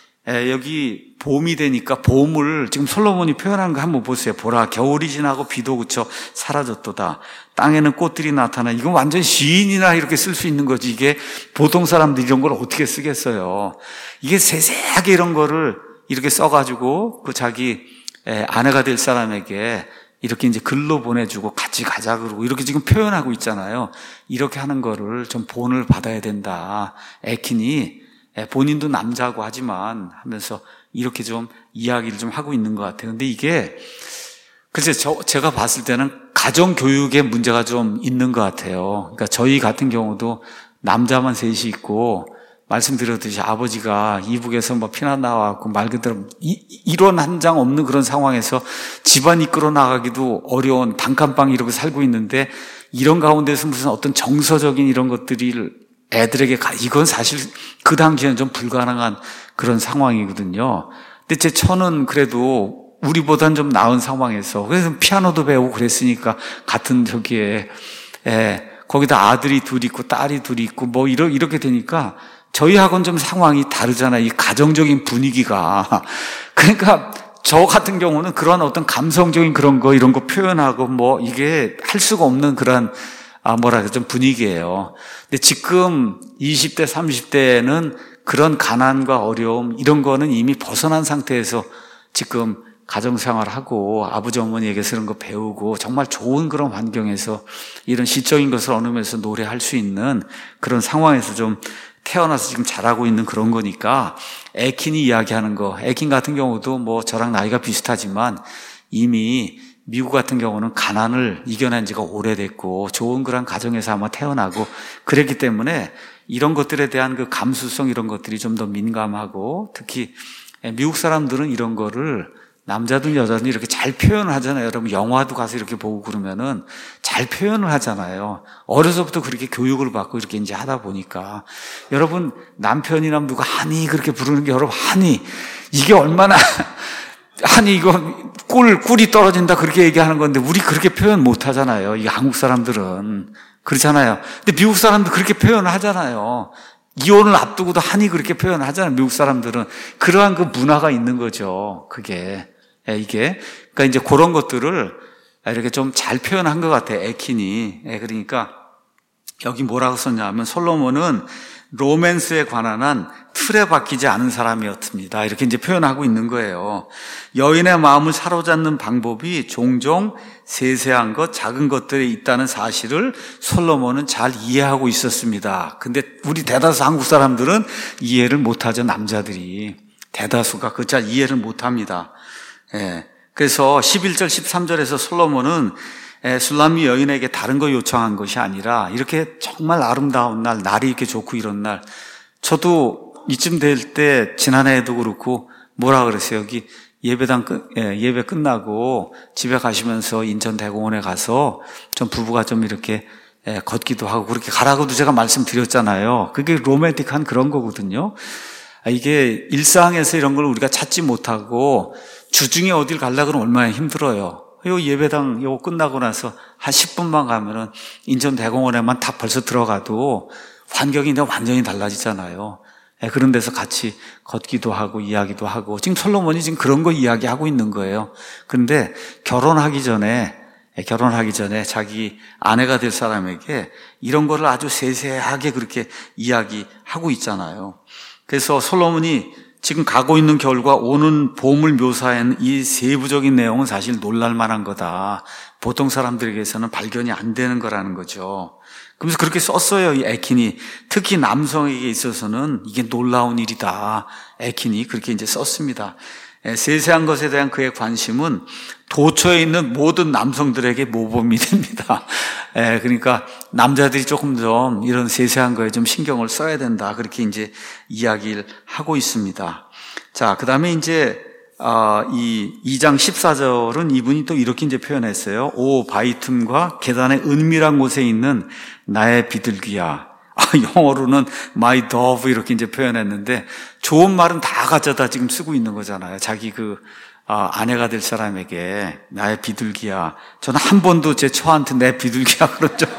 A: 여기 봄이 되니까 봄을 지금 솔로몬이 표현한 거 한번 보세요. 보라 겨울이 지나고 비도 그쳐 사라졌도다. 땅에는 꽃들이 나타나. 이건 완전 시인이나 이렇게 쓸 수 있는 거지. 이게 보통 사람들이 이런 걸 어떻게 쓰겠어요. 이게 세세하게 이런 거를 이렇게 써가지고 그 자기 아내가 될 사람에게 이렇게 이제 글로 보내주고 같이 가자 그러고 이렇게 지금 표현하고 있잖아요. 이렇게 하는 거를 좀 본을 받아야 된다. 에킨이 본인도 남자고 하지만 하면서 이렇게 좀 이야기를 좀 하고 있는 것 같아요. 근데 이게 글쎄 제가 봤을 때는 가정교육에 문제가 좀 있는 것 같아요. 그러니까 저희 같은 경우도 남자만 셋이 있고 말씀드렸듯이 아버지가 이북에서 피난 나와갖고 말 그대로 일원 한 장 없는 그런 상황에서 집안 이끌어 나가기도 어려운 단칸방 이렇게 살고 있는데 이런 가운데서 무슨 어떤 정서적인 이런 것들이 애들에게 이건 사실 그 당시에는 좀 불가능한 그런 상황이거든요. 근데 제 처는 그래도 우리보다는 좀 나은 상황에서 그래서 피아노도 배우고 그랬으니까 같은 저기에 거기다 아들이 둘 있고 딸이 둘 있고 이렇게 되니까 저희하고는 좀 상황이 다르잖아요. 이 가정적인 분위기가. 그러니까 저 같은 경우는 그런 어떤 감성적인 그런 거 이런 거 표현하고 이게 할 수가 없는 그런 좀 분위기예요. 근데 지금 20대, 30대는 그런 가난과 어려움 이런 거는 이미 벗어난 상태에서 지금 가정생활하고 아버지 어머니에게서 이런 거 배우고 정말 좋은 그런 환경에서 이런 시적인 것을 얻으면서 노래할 수 있는 그런 상황에서 좀 태어나서 지금 자라고 있는 그런 거니까 에킨이 이야기하는 거 에킨 같은 경우도 저랑 나이가 비슷하지만 이미 미국 같은 경우는 가난을 이겨낸 지가 오래됐고 좋은 그런 가정에서 아마 태어나고 그랬기 때문에 이런 것들에 대한 그 감수성 이런 것들이 좀 더 민감하고 특히 미국 사람들은 이런 거를 남자든 여자든 이렇게 잘 표현을 하잖아요. 여러분 영화도 가서 이렇게 보고 그러면은 잘 표현을 하잖아요. 어려서부터 그렇게 교육을 받고 이렇게 이제 하다 보니까 여러분 남편이나 누가 하니 그렇게 부르는 게 여러분 하니 이게 얼마나 아니 이거 꿀이 떨어진다 그렇게 얘기하는 건데 우리 그렇게 표현 못 하잖아요. 이 한국 사람들은 그렇잖아요. 근데 미국 사람도 그렇게 표현을 하잖아요. 이혼을 앞두고도 하니 그렇게 표현을 하잖아요. 미국 사람들은 그러한 그 문화가 있는 거죠. 그게 이게 그러니까 이제 그런 것들을 이렇게 좀 잘 표현한 것 같아요. 에킨이. 그러니까 여기 뭐라고 썼냐면 솔로몬은 로맨스에 관한 한 틀에 박히지 않은 사람이었습니다. 이렇게 이제 표현하고 있는 거예요. 여인의 마음을 사로잡는 방법이 종종 세세한 것, 작은 것들에 있다는 사실을 솔로몬은 잘 이해하고 있었습니다. 근데 우리 대다수 한국 사람들은 이해를 못하죠. 남자들이. 대다수가 그 잘 이해를 못합니다. 그래서 11절, 13절에서 솔로몬은 술람미 여인에게 다른 거 요청한 것이 아니라 이렇게 정말 아름다운 날, 날이 이렇게 좋고 이런 날 저도 이쯤 될 때 지난해에도 그렇고 뭐라 그랬어요. 여기 예배 끝나고 집에 가시면서 인천 대공원에 가서 좀 부부가 좀 이렇게 걷기도 하고 그렇게 가라고도 제가 말씀드렸잖아요. 그게 로맨틱한 그런 거거든요. 이게 일상에서 이런 걸 우리가 찾지 못하고 주중에 어딜 가려고 그러면 얼마나 힘들어요. 요 예배당 요거 끝나고 나서 한 10분만 가면은 인천 대공원에만 다 벌써 들어가도 환경이 완전히 달라지잖아요. 그런 데서 같이 걷기도 하고 이야기도 하고 지금 솔로몬이 지금 그런 거 이야기하고 있는 거예요. 그런데 결혼하기 전에 자기 아내가 될 사람에게 이런 거를 아주 세세하게 그렇게 이야기하고 있잖아요. 그래서 솔로몬이 지금 가고 있는 겨울과 오는 봄을 묘사한 이 세부적인 내용은 사실 놀랄 만한 거다. 보통 사람들에게서는 발견이 안 되는 거라는 거죠. 그러면서 그렇게 썼어요, 이 에킨이. 특히 남성에게 있어서는 이게 놀라운 일이다. 에킨이 그렇게 이제 썼습니다. 세세한 것에 대한 그의 관심은 도처에 있는 모든 남성들에게 모범이 됩니다. 그러니까 남자들이 조금 좀 이런 세세한 거에 좀 신경을 써야 된다. 그렇게 이제 이야기를 하고 있습니다. 자, 그 다음에 이제, 이 2장 14절은 이분이 또 이렇게 이제 표현했어요. 오, 바위 틈과 계단의 은밀한 곳에 있는 나의 비둘기야. 영어로는 my dove 이렇게 이제 표현했는데 좋은 말은 다 가져다 지금 쓰고 있는 거잖아요. 자기 아내가 될 사람에게 나의 비둘기야. 저는 한 번도 제 처한테 내 비둘기야 그런 적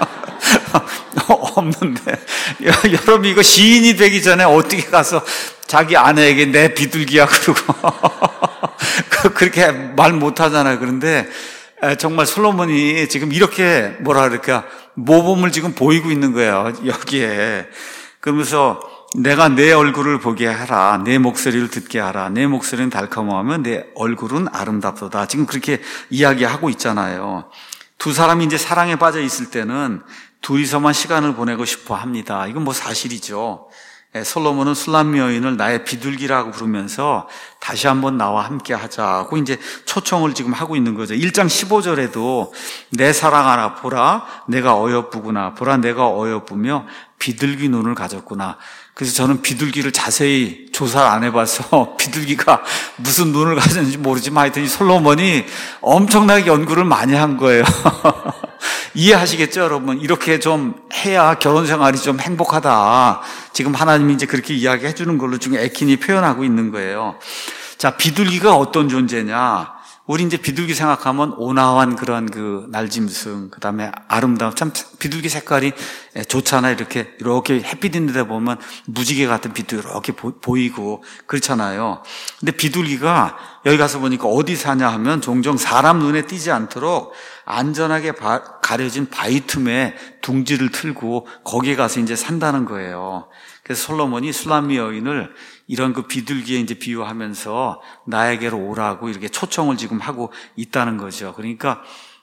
A: 없는데 여러분 이거 시인이 되기 전에 어떻게 가서 자기 아내에게 내 비둘기야 그러고 그렇게 말 못하잖아요. 그런데 정말 솔로몬이 지금 이렇게 뭐라 그럴까 모범을 지금 보이고 있는 거예요. 여기에. 그러면서 내가 내 얼굴을 보게 하라. 내 목소리를 듣게 하라. 내 목소리는 달콤하면 내 얼굴은 아름답도다. 지금 그렇게 이야기하고 있잖아요. 두 사람이 이제 사랑에 빠져 있을 때는 둘이서만 시간을 보내고 싶어 합니다. 이건 뭐 사실이죠. 솔로몬은 술람미 여인을 나의 비둘기라고 부르면서 다시 한번 나와 함께 하자고 이제 초청을 지금 하고 있는 거죠. 1장 15절에도 내 사랑하라 보라 내가 어여쁘구나 보라 내가 어여쁘며 비둘기 눈을 가졌구나. 그래서 저는 비둘기를 자세히 조사를 안 해봐서 비둘기가 무슨 눈을 가졌는지 모르지만 하여튼 이 솔로몬이 엄청나게 연구를 많이 한 거예요. 이해하시겠죠, 여러분? 이렇게 좀 해야 결혼 생활이 좀 행복하다. 지금 하나님이 이제 그렇게 이야기해 주는 걸로 지금 에킨이 표현하고 있는 거예요. 자, 비둘기가 어떤 존재냐? 우리 이제 비둘기 생각하면 온화한 그런 그 날짐승, 그 다음에 아름다운, 참 비둘기 색깔이 좋잖아요. 이렇게 햇빛 있는 데 보면 무지개 같은 빛도 이렇게 보이고 그렇잖아요. 근데 비둘기가 여기 가서 보니까 어디 사냐 하면 종종 사람 눈에 띄지 않도록 안전하게 가려진 바위 틈에 둥지를 틀고 거기에 가서 이제 산다는 거예요. 그래서 솔로몬이 술람미 여인을 이런 그 비둘기에 이제 비유하면서 나에게로 오라고 이렇게 초청을 지금 하고 있다는 거죠. 그러니까,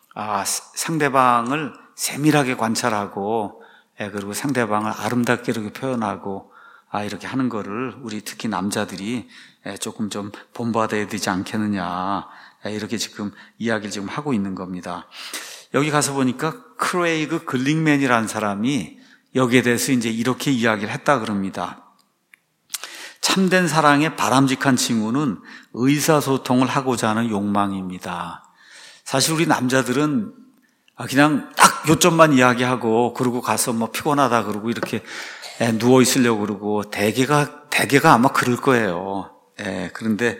A: 상대방을 세밀하게 관찰하고, 그리고 상대방을 아름답게 이렇게 표현하고, 이렇게 하는 거를 우리 특히 남자들이 조금 좀 본받아야 되지 않겠느냐. 이렇게 지금 이야기를 지금 하고 있는 겁니다. 여기 가서 보니까 크레이그 글링맨이라는 사람이 여기에 대해서 이제 이렇게 이야기를 했다 그럽니다. 참된 사랑의 바람직한 징후는 의사소통을 하고자 하는 욕망입니다. 사실 우리 남자들은 그냥 딱 요점만 이야기하고 그러고 가서 뭐 피곤하다 그러고 이렇게 누워 있으려고 그러고 대개가 아마 그럴 거예요. 그런데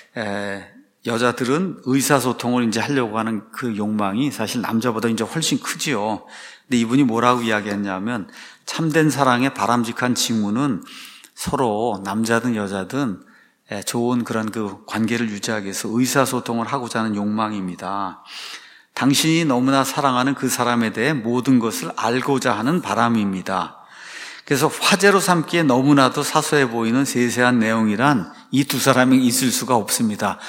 A: 여자들은 의사소통을 이제 하려고 하는 그 욕망이 사실 남자보다 이제 훨씬 크지요. 근데 이분이 뭐라고 이야기했냐면 참된 사랑의 바람직한 징후는 서로 남자든 여자든 좋은 그런 그 관계를 유지하기 위해서 의사소통을 하고자 하는 욕망입니다. 당신이 너무나 사랑하는 그 사람에 대해 모든 것을 알고자 하는 바람입니다. 그래서 화제로 삼기에 너무나도 사소해 보이는 세세한 내용이란 이 두 사람이 있을 수가 없습니다.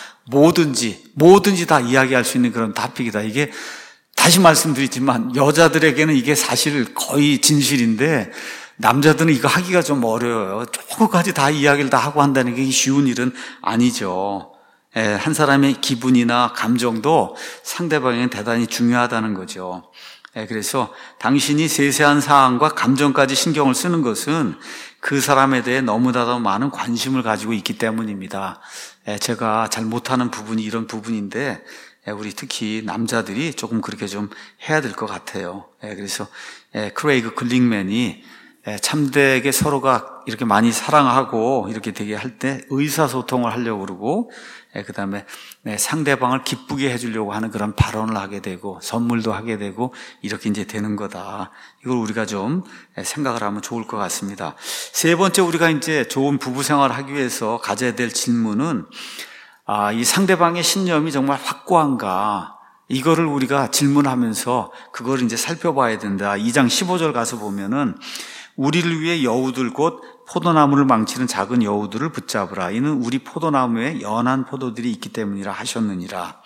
A: 뭐든지 다 이야기할 수 있는 그런 토픽이다. 이게 다시 말씀드리지만 여자들에게는 이게 사실 거의 진실인데 남자들은 이거 하기가 좀 어려워요. 조금까지 다 이야기를 다 하고 한다는 게 쉬운 일은 아니죠. 한 사람의 기분이나 감정도 상대방에게 대단히 중요하다는 거죠. 그래서 당신이 세세한 사항과 감정까지 신경을 쓰는 것은 그 사람에 대해 너무나도 많은 관심을 가지고 있기 때문입니다. 제가 잘 못하는 부분이 이런 부분인데 우리 특히 남자들이 조금 그렇게 좀 해야 될 것 같아요. 그래서 크레이그 글링맨이 참되게 서로가 이렇게 많이 사랑하고 이렇게 되게 할 때 의사소통을 하려고 그러고 그 다음에 상대방을 기쁘게 해주려고 하는 그런 발언을 하게 되고 선물도 하게 되고 이렇게 이제 되는 거다. 이걸 우리가 좀 생각을 하면 좋을 것 같습니다. 세 번째 우리가 이제 좋은 부부 생활을 하기 위해서 가져야 될 질문은 이 상대방의 신념이 정말 확고한가? 이거를 우리가 질문하면서 그걸 이제 살펴봐야 된다. 2장 15절 가서 보면은 우리를 위해 여우들 곧 포도나무를 망치는 작은 여우들을 붙잡으라. 이는 우리 포도나무에 연한 포도들이 있기 때문이라 하셨느니라.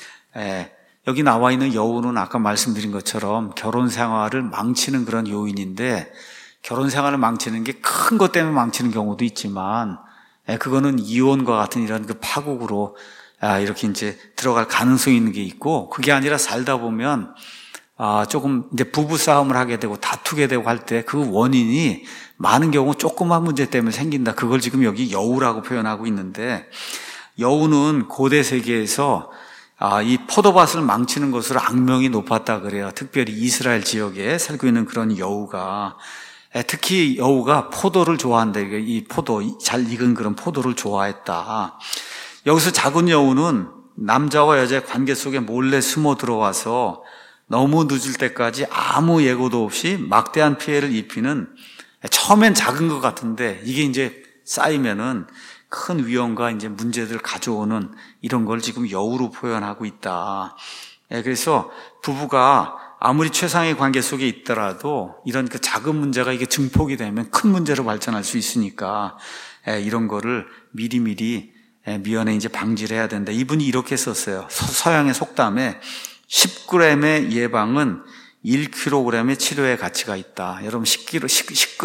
A: 여기 나와 있는 여우는 아까 말씀드린 것처럼 결혼 생활을 망치는 그런 요인인데 결혼 생활을 망치는 게 큰 것 때문에 망치는 경우도 있지만 그거는 이혼과 같은 이런 그 파국으로 이렇게 이제 들어갈 가능성이 있는 게 있고 그게 아니라 살다 보면 조금 이제 부부 싸움을 하게 되고 다투게 되고 할 때 그 원인이 많은 경우 조그만 문제 때문에 생긴다. 그걸 지금 여기 여우라고 표현하고 있는데 여우는 고대 세계에서 이 포도밭을 망치는 것으로 악명이 높았다 그래요. 특별히 이스라엘 지역에 살고 있는 그런 여우가 특히 여우가 포도를 좋아한다. 이 포도 잘 익은 그런 포도를 좋아했다. 여기서 작은 여우는 남자와 여자의 관계 속에 몰래 숨어 들어와서 너무 늦을 때까지 아무 예고도 없이 막대한 피해를 입히는 처음엔 작은 것 같은데 이게 이제 쌓이면은 큰 위험과 이제 문제들을 가져오는 이런 걸 지금 여우로 표현하고 있다. 그래서 부부가 아무리 최상의 관계 속에 있더라도 이런 그 작은 문제가 이게 증폭이 되면 큰 문제로 발전할 수 있으니까 이런 거를 미리미리 미연에 이제 방지를 해야 된다. 이분이 이렇게 썼어요. 서양의 속담에 10g의 예방은 1kg의 치료의 가치가 있다. 여러분 10g,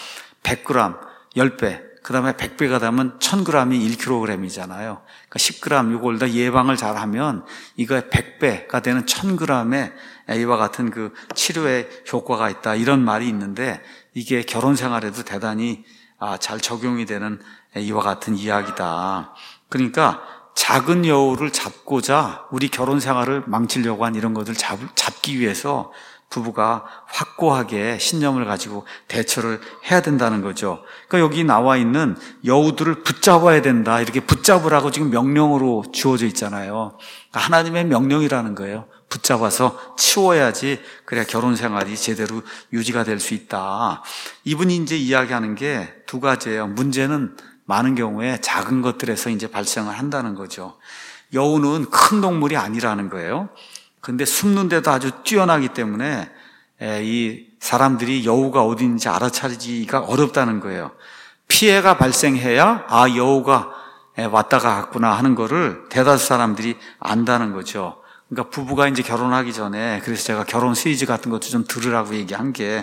A: 100g, 10배, 그 다음에 100배가 되면 1000g이 1kg이잖아요. 그러니까 10g 이걸 다 예방을 잘하면 이거의 100배가 되는 1000g의 이와 같은 그 치료의 효과가 있다. 이런 말이 있는데 이게 결혼 생활에도 대단히 잘 적용이 되는 이와 같은 이야기다. 그러니까 작은 여우를 잡고자 우리 결혼 생활을 망치려고 한 이런 것을 잡기 위해서 부부가 확고하게 신념을 가지고 대처를 해야 된다는 거죠. 그러니까 여기 나와 있는 여우들을 붙잡아야 된다. 이렇게 붙잡으라고 지금 명령으로 주어져 있잖아요. 그러니까 하나님의 명령이라는 거예요. 붙잡아서 치워야지 그래야 결혼 생활이 제대로 유지가 될 수 있다. 이분이 이제 이야기하는 게 두 가지예요. 문제는 많은 경우에 작은 것들에서 이제 발생을 한다는 거죠. 여우는 큰 동물이 아니라는 거예요. 근데 숨는데도 아주 뛰어나기 때문에 이 사람들이 여우가 어디 있는지 알아차리기가 어렵다는 거예요. 피해가 발생해야 여우가 왔다가 갔구나 하는 거를 대다수 사람들이 안다는 거죠. 그러니까 부부가 이제 결혼하기 전에 그래서 제가 결혼 시리즈 같은 것도 좀 들으라고 얘기한 게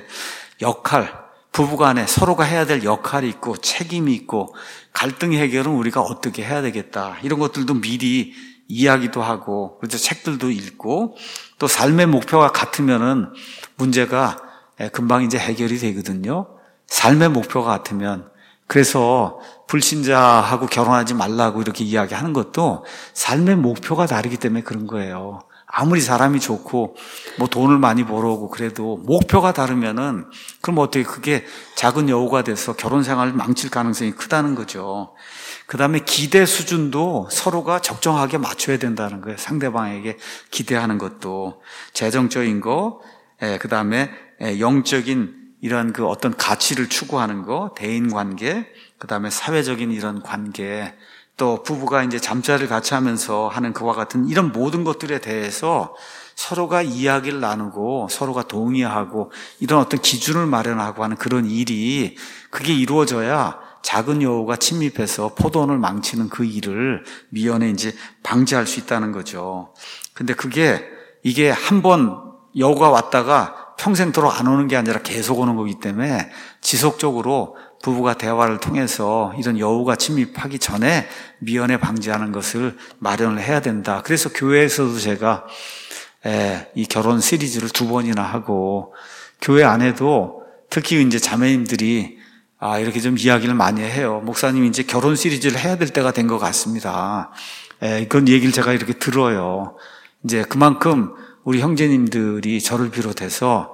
A: 부부간에 서로가 해야 될 역할이 있고 책임이 있고 갈등 해결은 우리가 어떻게 해야 되겠다. 이런 것들도 미리 이야기도 하고, 그래서 책들도 읽고, 또 삶의 목표가 같으면은 문제가 금방 이제 해결이 되거든요. 삶의 목표가 같으면. 그래서 불신자하고 결혼하지 말라고 이렇게 이야기하는 것도 삶의 목표가 다르기 때문에 그런 거예요. 아무리 사람이 좋고 뭐 돈을 많이 벌어오고 그래도 목표가 다르면은 그럼 어떻게 그게 작은 여우가 돼서 결혼 생활을 망칠 가능성이 크다는 거죠. 그 다음에 기대 수준도 서로가 적정하게 맞춰야 된다는 거예요. 상대방에게 기대하는 것도 재정적인 거, 그 다음에 영적인 이런 그 어떤 가치를 추구하는 거, 대인 관계, 그 다음에 사회적인 이런 관계, 또 부부가 이제 잠자리를 같이 하면서 하는 그와 같은 이런 모든 것들에 대해서 서로가 이야기를 나누고 서로가 동의하고 이런 어떤 기준을 마련하고 하는 그런 일이 그게 이루어져야 작은 여우가 침입해서 포도원을 망치는 그 일을 미연에 이제 방지할 수 있다는 거죠. 근데 이게 한번 여우가 왔다가 평생도록 안 오는 게 아니라 계속 오는 거기 때문에 지속적으로 부부가 대화를 통해서 이런 여우가 침입하기 전에 미연에 방지하는 것을 마련을 해야 된다. 그래서 교회에서도 제가 이 결혼 시리즈를 2번이나 하고 교회 안에도 특히 이제 자매님들이 이렇게 좀 이야기를 많이 해요. 목사님이 이제 결혼 시리즈를 해야 될 때가 된 것 같습니다. 그런 얘기를 제가 이렇게 들어요. 이제 그만큼 우리 형제님들이 저를 비롯해서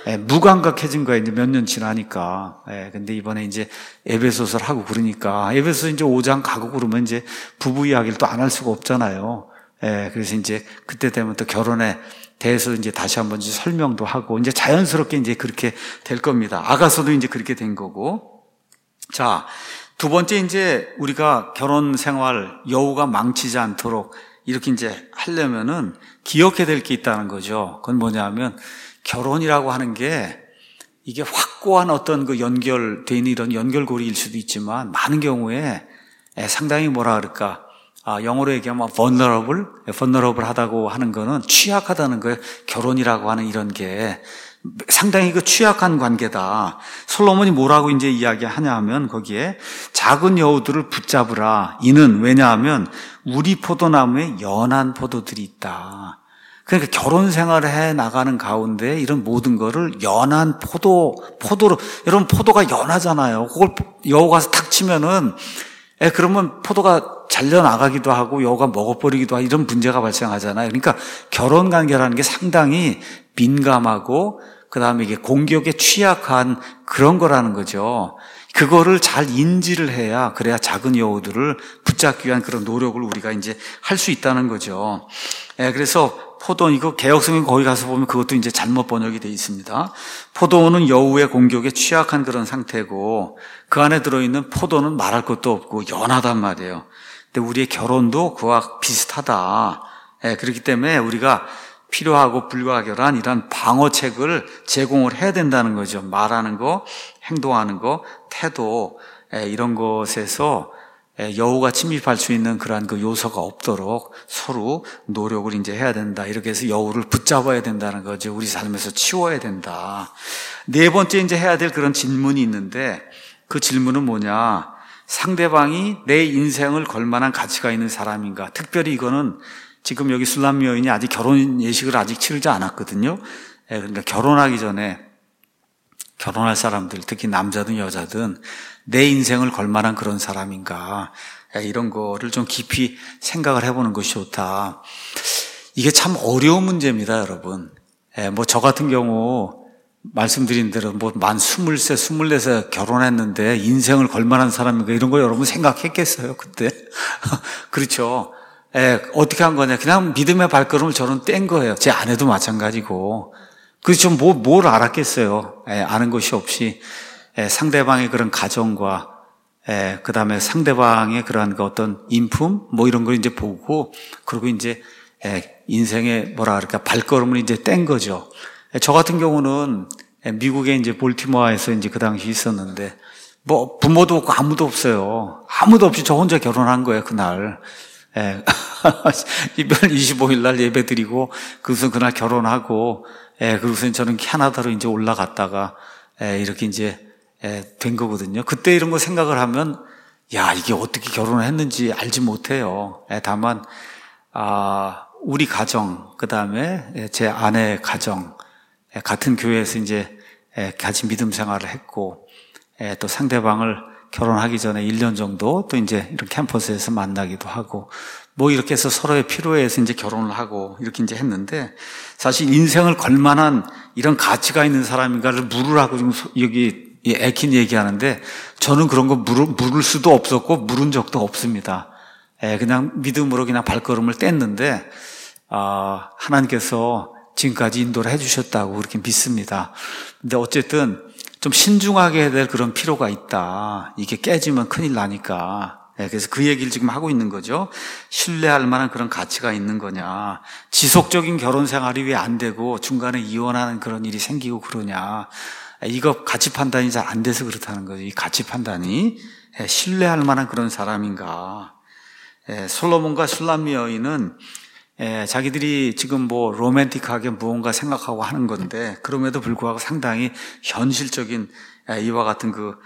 A: 무감각해진 거예요. 이제 몇 년 지나니까. 근데 이번에 이제 에베소서를 하고 그러니까 에베소서 이제 5장 가고 그러면 이제 부부 이야기를 또 안 할 수가 없잖아요. 그래서 이제 그때 되면 또 결혼에 대해서 이제 다시 한번 이제 설명도 하고 이제 자연스럽게 이제 그렇게 될 겁니다. 아가서도 이제 그렇게 된 거고. 자, 2번째 이제 우리가 결혼 생활 여우가 망치지 않도록 이렇게 이제 하려면은 기억해야 될 게 있다는 거죠. 그건 뭐냐면 결혼이라고 하는 게 이게 확고한 어떤 그 연결되어 있는 이런 연결고리일 수도 있지만 많은 경우에 상당히 뭐라 그럴까, 영어로 얘기하면 vulnerable 하다고 하는 거는 취약하다는 거예요. 결혼이라고 하는 이런 게 상당히 그 취약한 관계다. 솔로몬이 뭐라고 이제 이야기하냐 하면 거기에 작은 여우들을 붙잡으라. 이는 왜냐하면 우리 포도나무에 연한 포도들이 있다. 그러니까 결혼 생활을 해 나가는 가운데 이런 모든 거를 연한 포도로, 여러분 포도가 연하잖아요. 그걸 여우가 탁 치면은, 그러면 포도가 잘려 나가기도 하고 여우가 먹어버리기도 하고 이런 문제가 발생하잖아요. 그러니까 결혼 관계라는 게 상당히 민감하고 그 다음에 이게 공격에 취약한 그런 거라는 거죠. 그거를 잘 인지를 해야 그래야 작은 여우들을 붙잡기 위한 그런 노력을 우리가 이제 할 수 있다는 거죠. 그래서 포도원, 이거 개역성경 거기 가서 보면 그것도 이제 잘못 번역이 되어 있습니다. 포도원은 여우의 공격에 취약한 그런 상태고 그 안에 들어있는 포도는 말할 것도 없고 연하단 말이에요. 근데 우리의 결혼도 그와 비슷하다. 그렇기 때문에 우리가 필요하고 불가결한 이런 방어책을 제공을 해야 된다는 거죠. 말하는 거, 행동하는 거, 태도, 이런 것에서 여우가 침입할 수 있는 그러한 그 요소가 없도록 서로 노력을 이제 해야 된다. 이렇게 해서 여우를 붙잡아야 된다는 거죠. 우리 삶에서 치워야 된다. 4번째 이제 해야 될 그런 질문이 있는데 그 질문은 뭐냐? 상대방이 내 인생을 걸 만한 가치가 있는 사람인가? 특별히 이거는 지금 여기 술람 여인이 아직 결혼 예식을 아직 치르지 않았거든요. 그러니까 결혼하기 전에 결혼할 사람들, 특히 남자든 여자든 내 인생을 걸 만한 그런 사람인가, 이런 거를 좀 깊이 생각을 해보는 것이 좋다. 이게 참 어려운 문제입니다, 여러분. 뭐 저 같은 경우 말씀드린 대로 뭐 만 23, 24세 결혼했는데 인생을 걸 만한 사람인가 이런 거 여러분 생각했겠어요, 그때? 그렇죠. 어떻게 한 거냐. 그냥 믿음의 발걸음을 저는 뗀 거예요. 제 아내도 마찬가지고. 그래서 뭘 알았겠어요. 아는 것이 없이. 상대방의 그런 가정과, 그 다음에 상대방의 그러한 그 어떤 인품, 뭐 이런 걸 이제 보고, 그리고 이제, 인생의 뭐라 그럴까, 발걸음을 이제 뗀 거죠. 저 같은 경우는 미국에 이제 볼티모어에서 이제 그 당시 있었는데, 뭐 부모도 없고 아무도 없어요. 아무도 없이 저 혼자 결혼한 거예요, 그날. 1월 25일 날 예배 드리고, 그래서 그날 결혼하고, 그래서 저는 캐나다로 이제 올라갔다가, 이렇게 이제, 된 거거든요. 그때 이런 거 생각을 하면, 야, 이게 어떻게 결혼을 했는지 알지 못해요. 다만, 우리 가정, 그 다음에 제 아내의 가정, 같은 교회에서 이제 같이 믿음 생활을 했고, 또 상대방을 결혼하기 전에 1년 정도 또 이제 이런 캠퍼스에서 만나기도 하고, 뭐 이렇게 해서 서로의 필요에 의해서 이제 결혼을 하고 이렇게 이제 했는데, 사실 인생을 걸만한 이런 가치가 있는 사람인가를 물으라고 지금 여기 애킨 얘기하는데, 저는 그런 거 물을 수도 없었고 물은 적도 없습니다. 그냥 믿음으로 그냥 발걸음을 뗐는데, 하나님께서 지금까지 인도를 해주셨다고 그렇게 믿습니다. 근데 어쨌든 좀 신중하게 해야 될 그런 필요가 있다. 이게 깨지면 큰일 나니까. 그래서 그 얘기를 지금 하고 있는 거죠. 신뢰할 만한 그런 가치가 있는 거냐. 지속적인 결혼 생활이 왜 안 되고 중간에 이혼하는 그런 일이 생기고 그러냐. 이거 가치 판단이 잘 안 돼서 그렇다는 거죠. 이 가치 판단이 신뢰할 만한 그런 사람인가. 솔로몬과 슐람미 여인은 자기들이 지금 뭐 로맨틱하게 무언가 생각하고 하는 건데, 그럼에도 불구하고 상당히 현실적인 이와 같은 그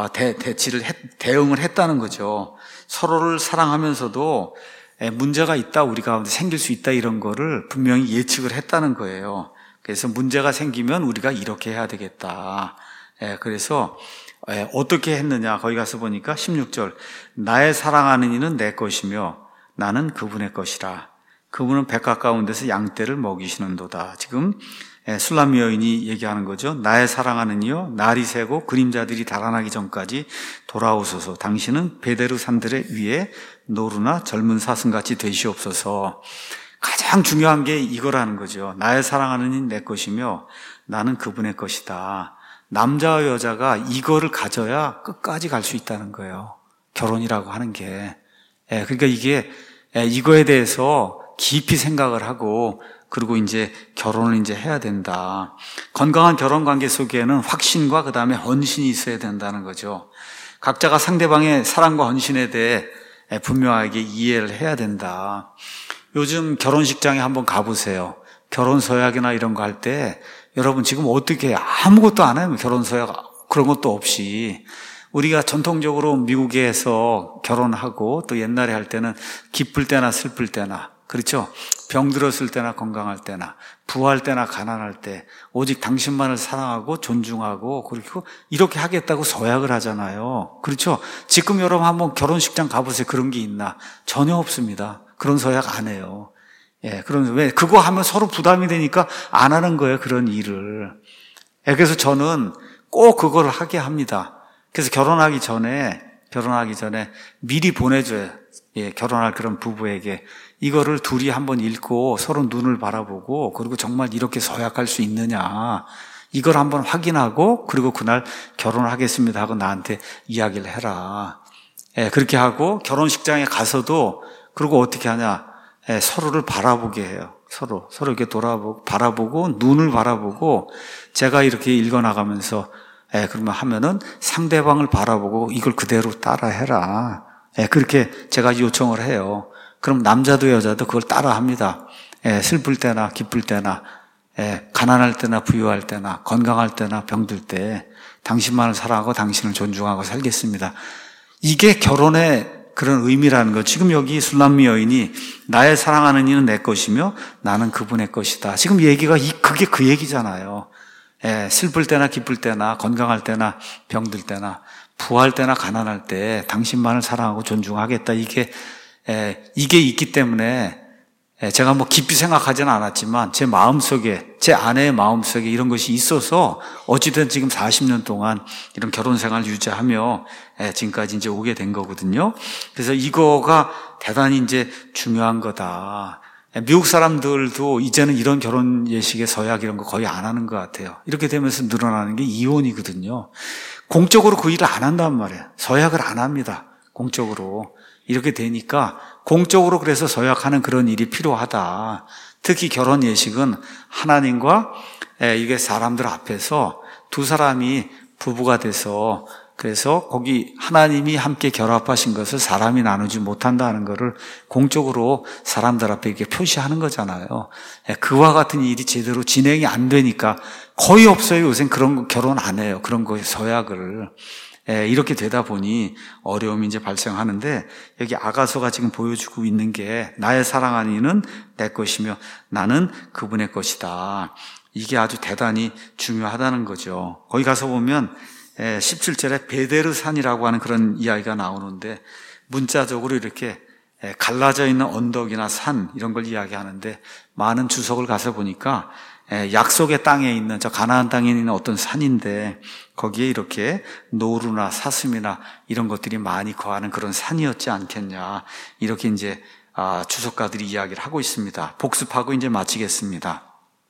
A: 대응을 했다는 거죠. 서로를 사랑하면서도 문제가 있다, 우리 가운데 생길 수 있다, 이런 거를 분명히 예측을 했다는 거예요. 그래서 문제가 생기면 우리가 이렇게 해야 되겠다. 그래서 어떻게 했느냐, 거기 가서 보니까 16절, 나의 사랑하는 이는 내 것이며 나는 그분의 것이라. 그분은 백 가까운 데서 양떼를 먹이시는도다. 지금 슐람미 여인이 얘기하는 거죠. 나의 사랑하는 이여, 날이 새고 그림자들이 달아나기 전까지 돌아오소서. 당신은 베데르 산들의 위에 노루나 젊은 사슴같이 되시옵소서. 가장 중요한 게 이거라는 거죠. 나의 사랑하는 이는 내 것이며 나는 그분의 것이다. 남자와 여자가 이거를 가져야 끝까지 갈 수 있다는 거예요. 결혼이라고 하는 게. 그러니까 이거에 대해서 깊이 생각을 하고, 그리고 이제 결혼을 이제 해야 된다. 건강한 결혼 관계 속에는 확신과 그 다음에 헌신이 있어야 된다는 거죠. 각자가 상대방의 사랑과 헌신에 대해 분명하게 이해를 해야 된다. 요즘 결혼식장에 한번 가보세요. 결혼 서약이나 이런 거 할 때 여러분 지금 어떻게 해요? 아무것도 안 해요. 결혼 서약 그런 것도 없이. 우리가 전통적으로 미국에서 결혼하고 또 옛날에 할 때는 기쁠 때나 슬플 때나, 그렇죠? 병들었을 때나 건강할 때나, 부할 때나 가난할 때 오직 당신만을 사랑하고 존중하고, 그리고 이렇게 하겠다고 서약을 하잖아요. 그렇죠? 지금 여러분 한번 결혼식장 가보세요. 그런 게 있나? 전혀 없습니다. 그런 서약 안 해요. 왜? 그거 하면 서로 부담이 되니까 안 하는 거예요. 그런 일을. 그래서 저는 꼭 그걸 하게 합니다. 그래서 결혼하기 전에 미리 보내줘요. 결혼할 그런 부부에게. 이거를 둘이 한번 읽고 서로 눈을 바라보고, 그리고 정말 이렇게 서약할 수 있느냐, 이걸 한번 확인하고, 그리고 그날 결혼을 하겠습니다 하고 나한테 이야기를 해라. 그렇게 하고 결혼식장에 가서도, 그리고 어떻게 하냐, 서로를 바라보게 해요. 서로 이렇게 바라보고 눈을 바라보고, 제가 이렇게 읽어나가면서 그러면 하면은 상대방을 바라보고 이걸 그대로 따라해라. 그렇게 제가 요청을 해요. 그럼 남자도 여자도 그걸 따라합니다. 슬플 때나 기쁠 때나, 가난할 때나 부유할 때나, 건강할 때나 병들 때 당신만을 사랑하고 당신을 존중하고 살겠습니다. 이게 결혼의 그런 의미라는 거. 지금 여기 슐람미 여인이 나의 사랑하는 이는 내 것이며 나는 그분의 것이다. 지금 얘기가 그게 그 얘기잖아요. 슬플 때나 기쁠 때나 건강할 때나 병들 때나 부할 때나 가난할 때 당신만을 사랑하고 존중하겠다. 이게 있기 때문에 제가 뭐 깊이 생각하지는 않았지만 제 마음속에, 제 아내의 마음속에 이런 것이 있어서 어찌든 지금 40년 동안 이런 결혼 생활을 유지하며 지금까지 이제 오게 된 거거든요. 그래서 이거가 대단히 이제 중요한 거다. 미국 사람들도 이제는 이런 결혼 예식의 서약 이런 거 거의 안 하는 것 같아요. 이렇게 되면서 늘어나는 게 이혼이거든요. 공적으로 그 일을 안 한단 말이에요. 서약을 안 합니다. 공적으로. 이렇게 되니까 공적으로 그래서 서약하는 그런 일이 필요하다. 특히 결혼 예식은 하나님과 이게 사람들 앞에서 두 사람이 부부가 돼서, 그래서 거기 하나님이 함께 결합하신 것을 사람이 나누지 못한다는 것을 공적으로 사람들 앞에 이렇게 표시하는 거잖아요. 그와 같은 일이 제대로 진행이 안 되니까 거의 없어요. 요새 그런 거 결혼 안 해요. 그런 거에 서약을. 이렇게 되다 보니 어려움이 이제 발생하는데, 여기 아가서가 지금 보여주고 있는 게 나의 사랑하는 이는 내 것이며 나는 그분의 것이다. 이게 아주 대단히 중요하다는 거죠. 거기 가서 보면 17절에 베데르산이라고 하는 그런 이야기가 나오는데, 문자적으로 이렇게 갈라져 있는 언덕이나 산 이런 걸 이야기하는데, 많은 주석을 가서 보니까 약속의 땅에 있는, 저 가나안 땅에 있는 어떤 산인데, 거기에 이렇게 노루나 사슴이나 이런 것들이 많이 거하는 그런 산이었지 않겠냐, 이렇게 이제 주석가들이 이야기를 하고 있습니다. 복습하고 이제 마치겠습니다.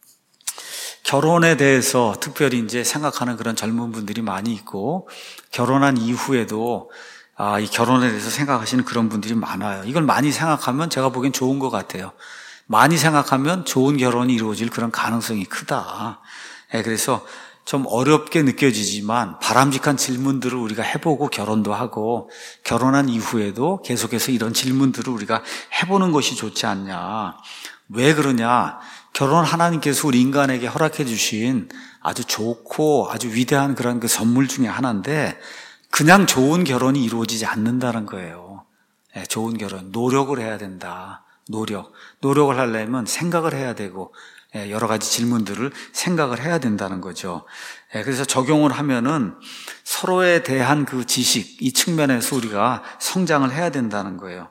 A: 결혼에 대해서 특별히 이제 생각하는 그런 젊은 분들이 많이 있고, 결혼한 이후에도 이 결혼에 대해서 생각하시는 그런 분들이 많아요. 이걸 많이 생각하면 제가 보기엔 좋은 것 같아요. 많이 생각하면 좋은 결혼이 이루어질 그런 가능성이 크다. 그래서 좀 어렵게 느껴지지만 바람직한 질문들을 우리가 해보고 결혼도 하고, 결혼한 이후에도 계속해서 이런 질문들을 우리가 해보는 것이 좋지 않냐. 왜 그러냐? 결혼 하나님께서 우리 인간에게 허락해 주신 아주 좋고 아주 위대한 그런 그 선물 중에 하나인데, 그냥 좋은 결혼이 이루어지지 않는다는 거예요. 좋은 결혼, 노력을 해야 된다. 노력을 하려면 생각을 해야 되고, 여러 가지 질문들을 생각을 해야 된다는 거죠. 그래서 적용을 하면은 서로에 대한 그 지식, 이 측면에서 우리가 성장을 해야 된다는 거예요.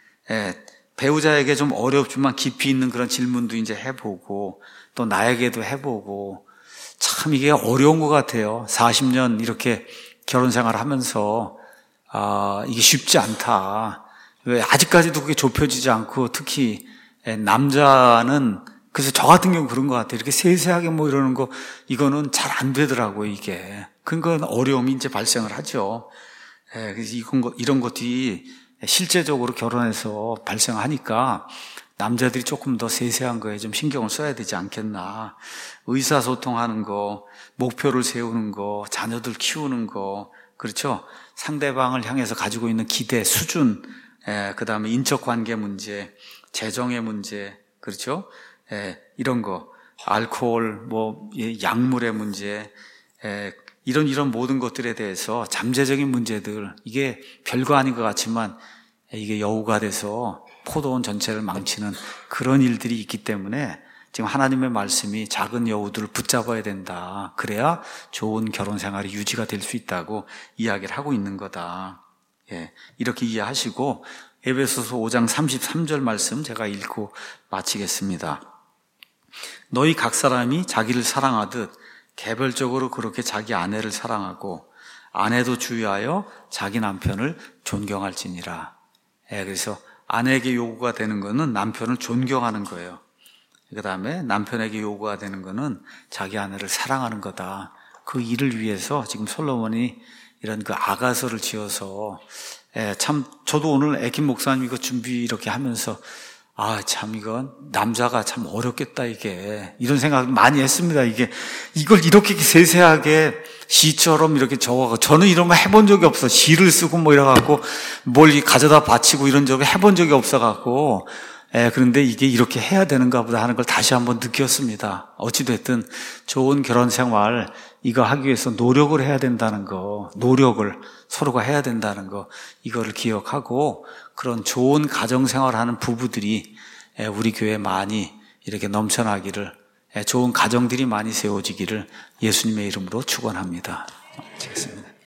A: 배우자에게 좀 어렵지만 깊이 있는 그런 질문도 이제 해보고, 또 나에게도 해보고, 참 이게 어려운 것 같아요. 40년 이렇게 결혼 생활을 하면서 이게 쉽지 않다. 왜 아직까지도 그게 좁혀지지 않고, 특히 남자는, 그래서 저 같은 경우 그런 것 같아요. 이렇게 세세하게 뭐 이러는 거, 이거는 잘 안 되더라고요, 이게. 그건 어려움이 이제 발생을 하죠. 그래서 이런 것들이 실제적으로 결혼해서 발생하니까 남자들이 조금 더 세세한 거에 좀 신경을 써야 되지 않겠나. 의사소통하는 거, 목표를 세우는 거, 자녀들 키우는 거, 그렇죠? 상대방을 향해서 가지고 있는 기대, 수준, 그 다음에 인척관계 문제, 재정의 문제, 그렇죠? 이런 거, 알코올, 약물의 문제, 이런 모든 것들에 대해서 잠재적인 문제들, 이게 별거 아닌 것 같지만 이게 여우가 돼서 포도원 전체를 망치는 그런 일들이 있기 때문에 지금 하나님의 말씀이 작은 여우들을 붙잡아야 된다. 그래야 좋은 결혼 생활이 유지가 될 수 있다고 이야기를 하고 있는 거다. 이렇게 이해하시고 에베소서 5장 33절 말씀 제가 읽고 마치겠습니다. 너희 각 사람이 자기를 사랑하듯 개별적으로 그렇게 자기 아내를 사랑하고 아내도 주의하여 자기 남편을 존경할지니라. 그래서 아내에게 요구가 되는 거는 남편을 존경하는 거예요. 그 다음에 남편에게 요구가 되는 거는 자기 아내를 사랑하는 거다. 그 일을 위해서 지금 솔로몬이 이런 그 아가서를 지어서, 참 저도 오늘 에킴 목사님 이거 준비 이렇게 하면서 참 이건 남자가 참 어렵겠다 이게, 이런 생각 많이 했습니다. 이걸 이렇게 세세하게 시처럼 이렇게 적어가고, 저는 이런 거 해본 적이 없어. 시를 쓰고 뭐 이래갖고 뭘 가져다 바치고 이런 적을 해본 적이 없어갖고, 그런데 이게 이렇게 해야 되는가 보다 하는 걸 다시 한번 느꼈습니다. 어찌됐든 좋은 결혼 생활 이거 하기 위해서 노력을 해야 된다는 거, 노력을 서로가 해야 된다는 거, 이거를 기억하고 그런 좋은 가정 생활하는 부부들이 우리 교회에 많이 이렇게 넘쳐나기를, 좋은 가정들이 많이 세워지기를 예수님의 이름으로 축원합니다.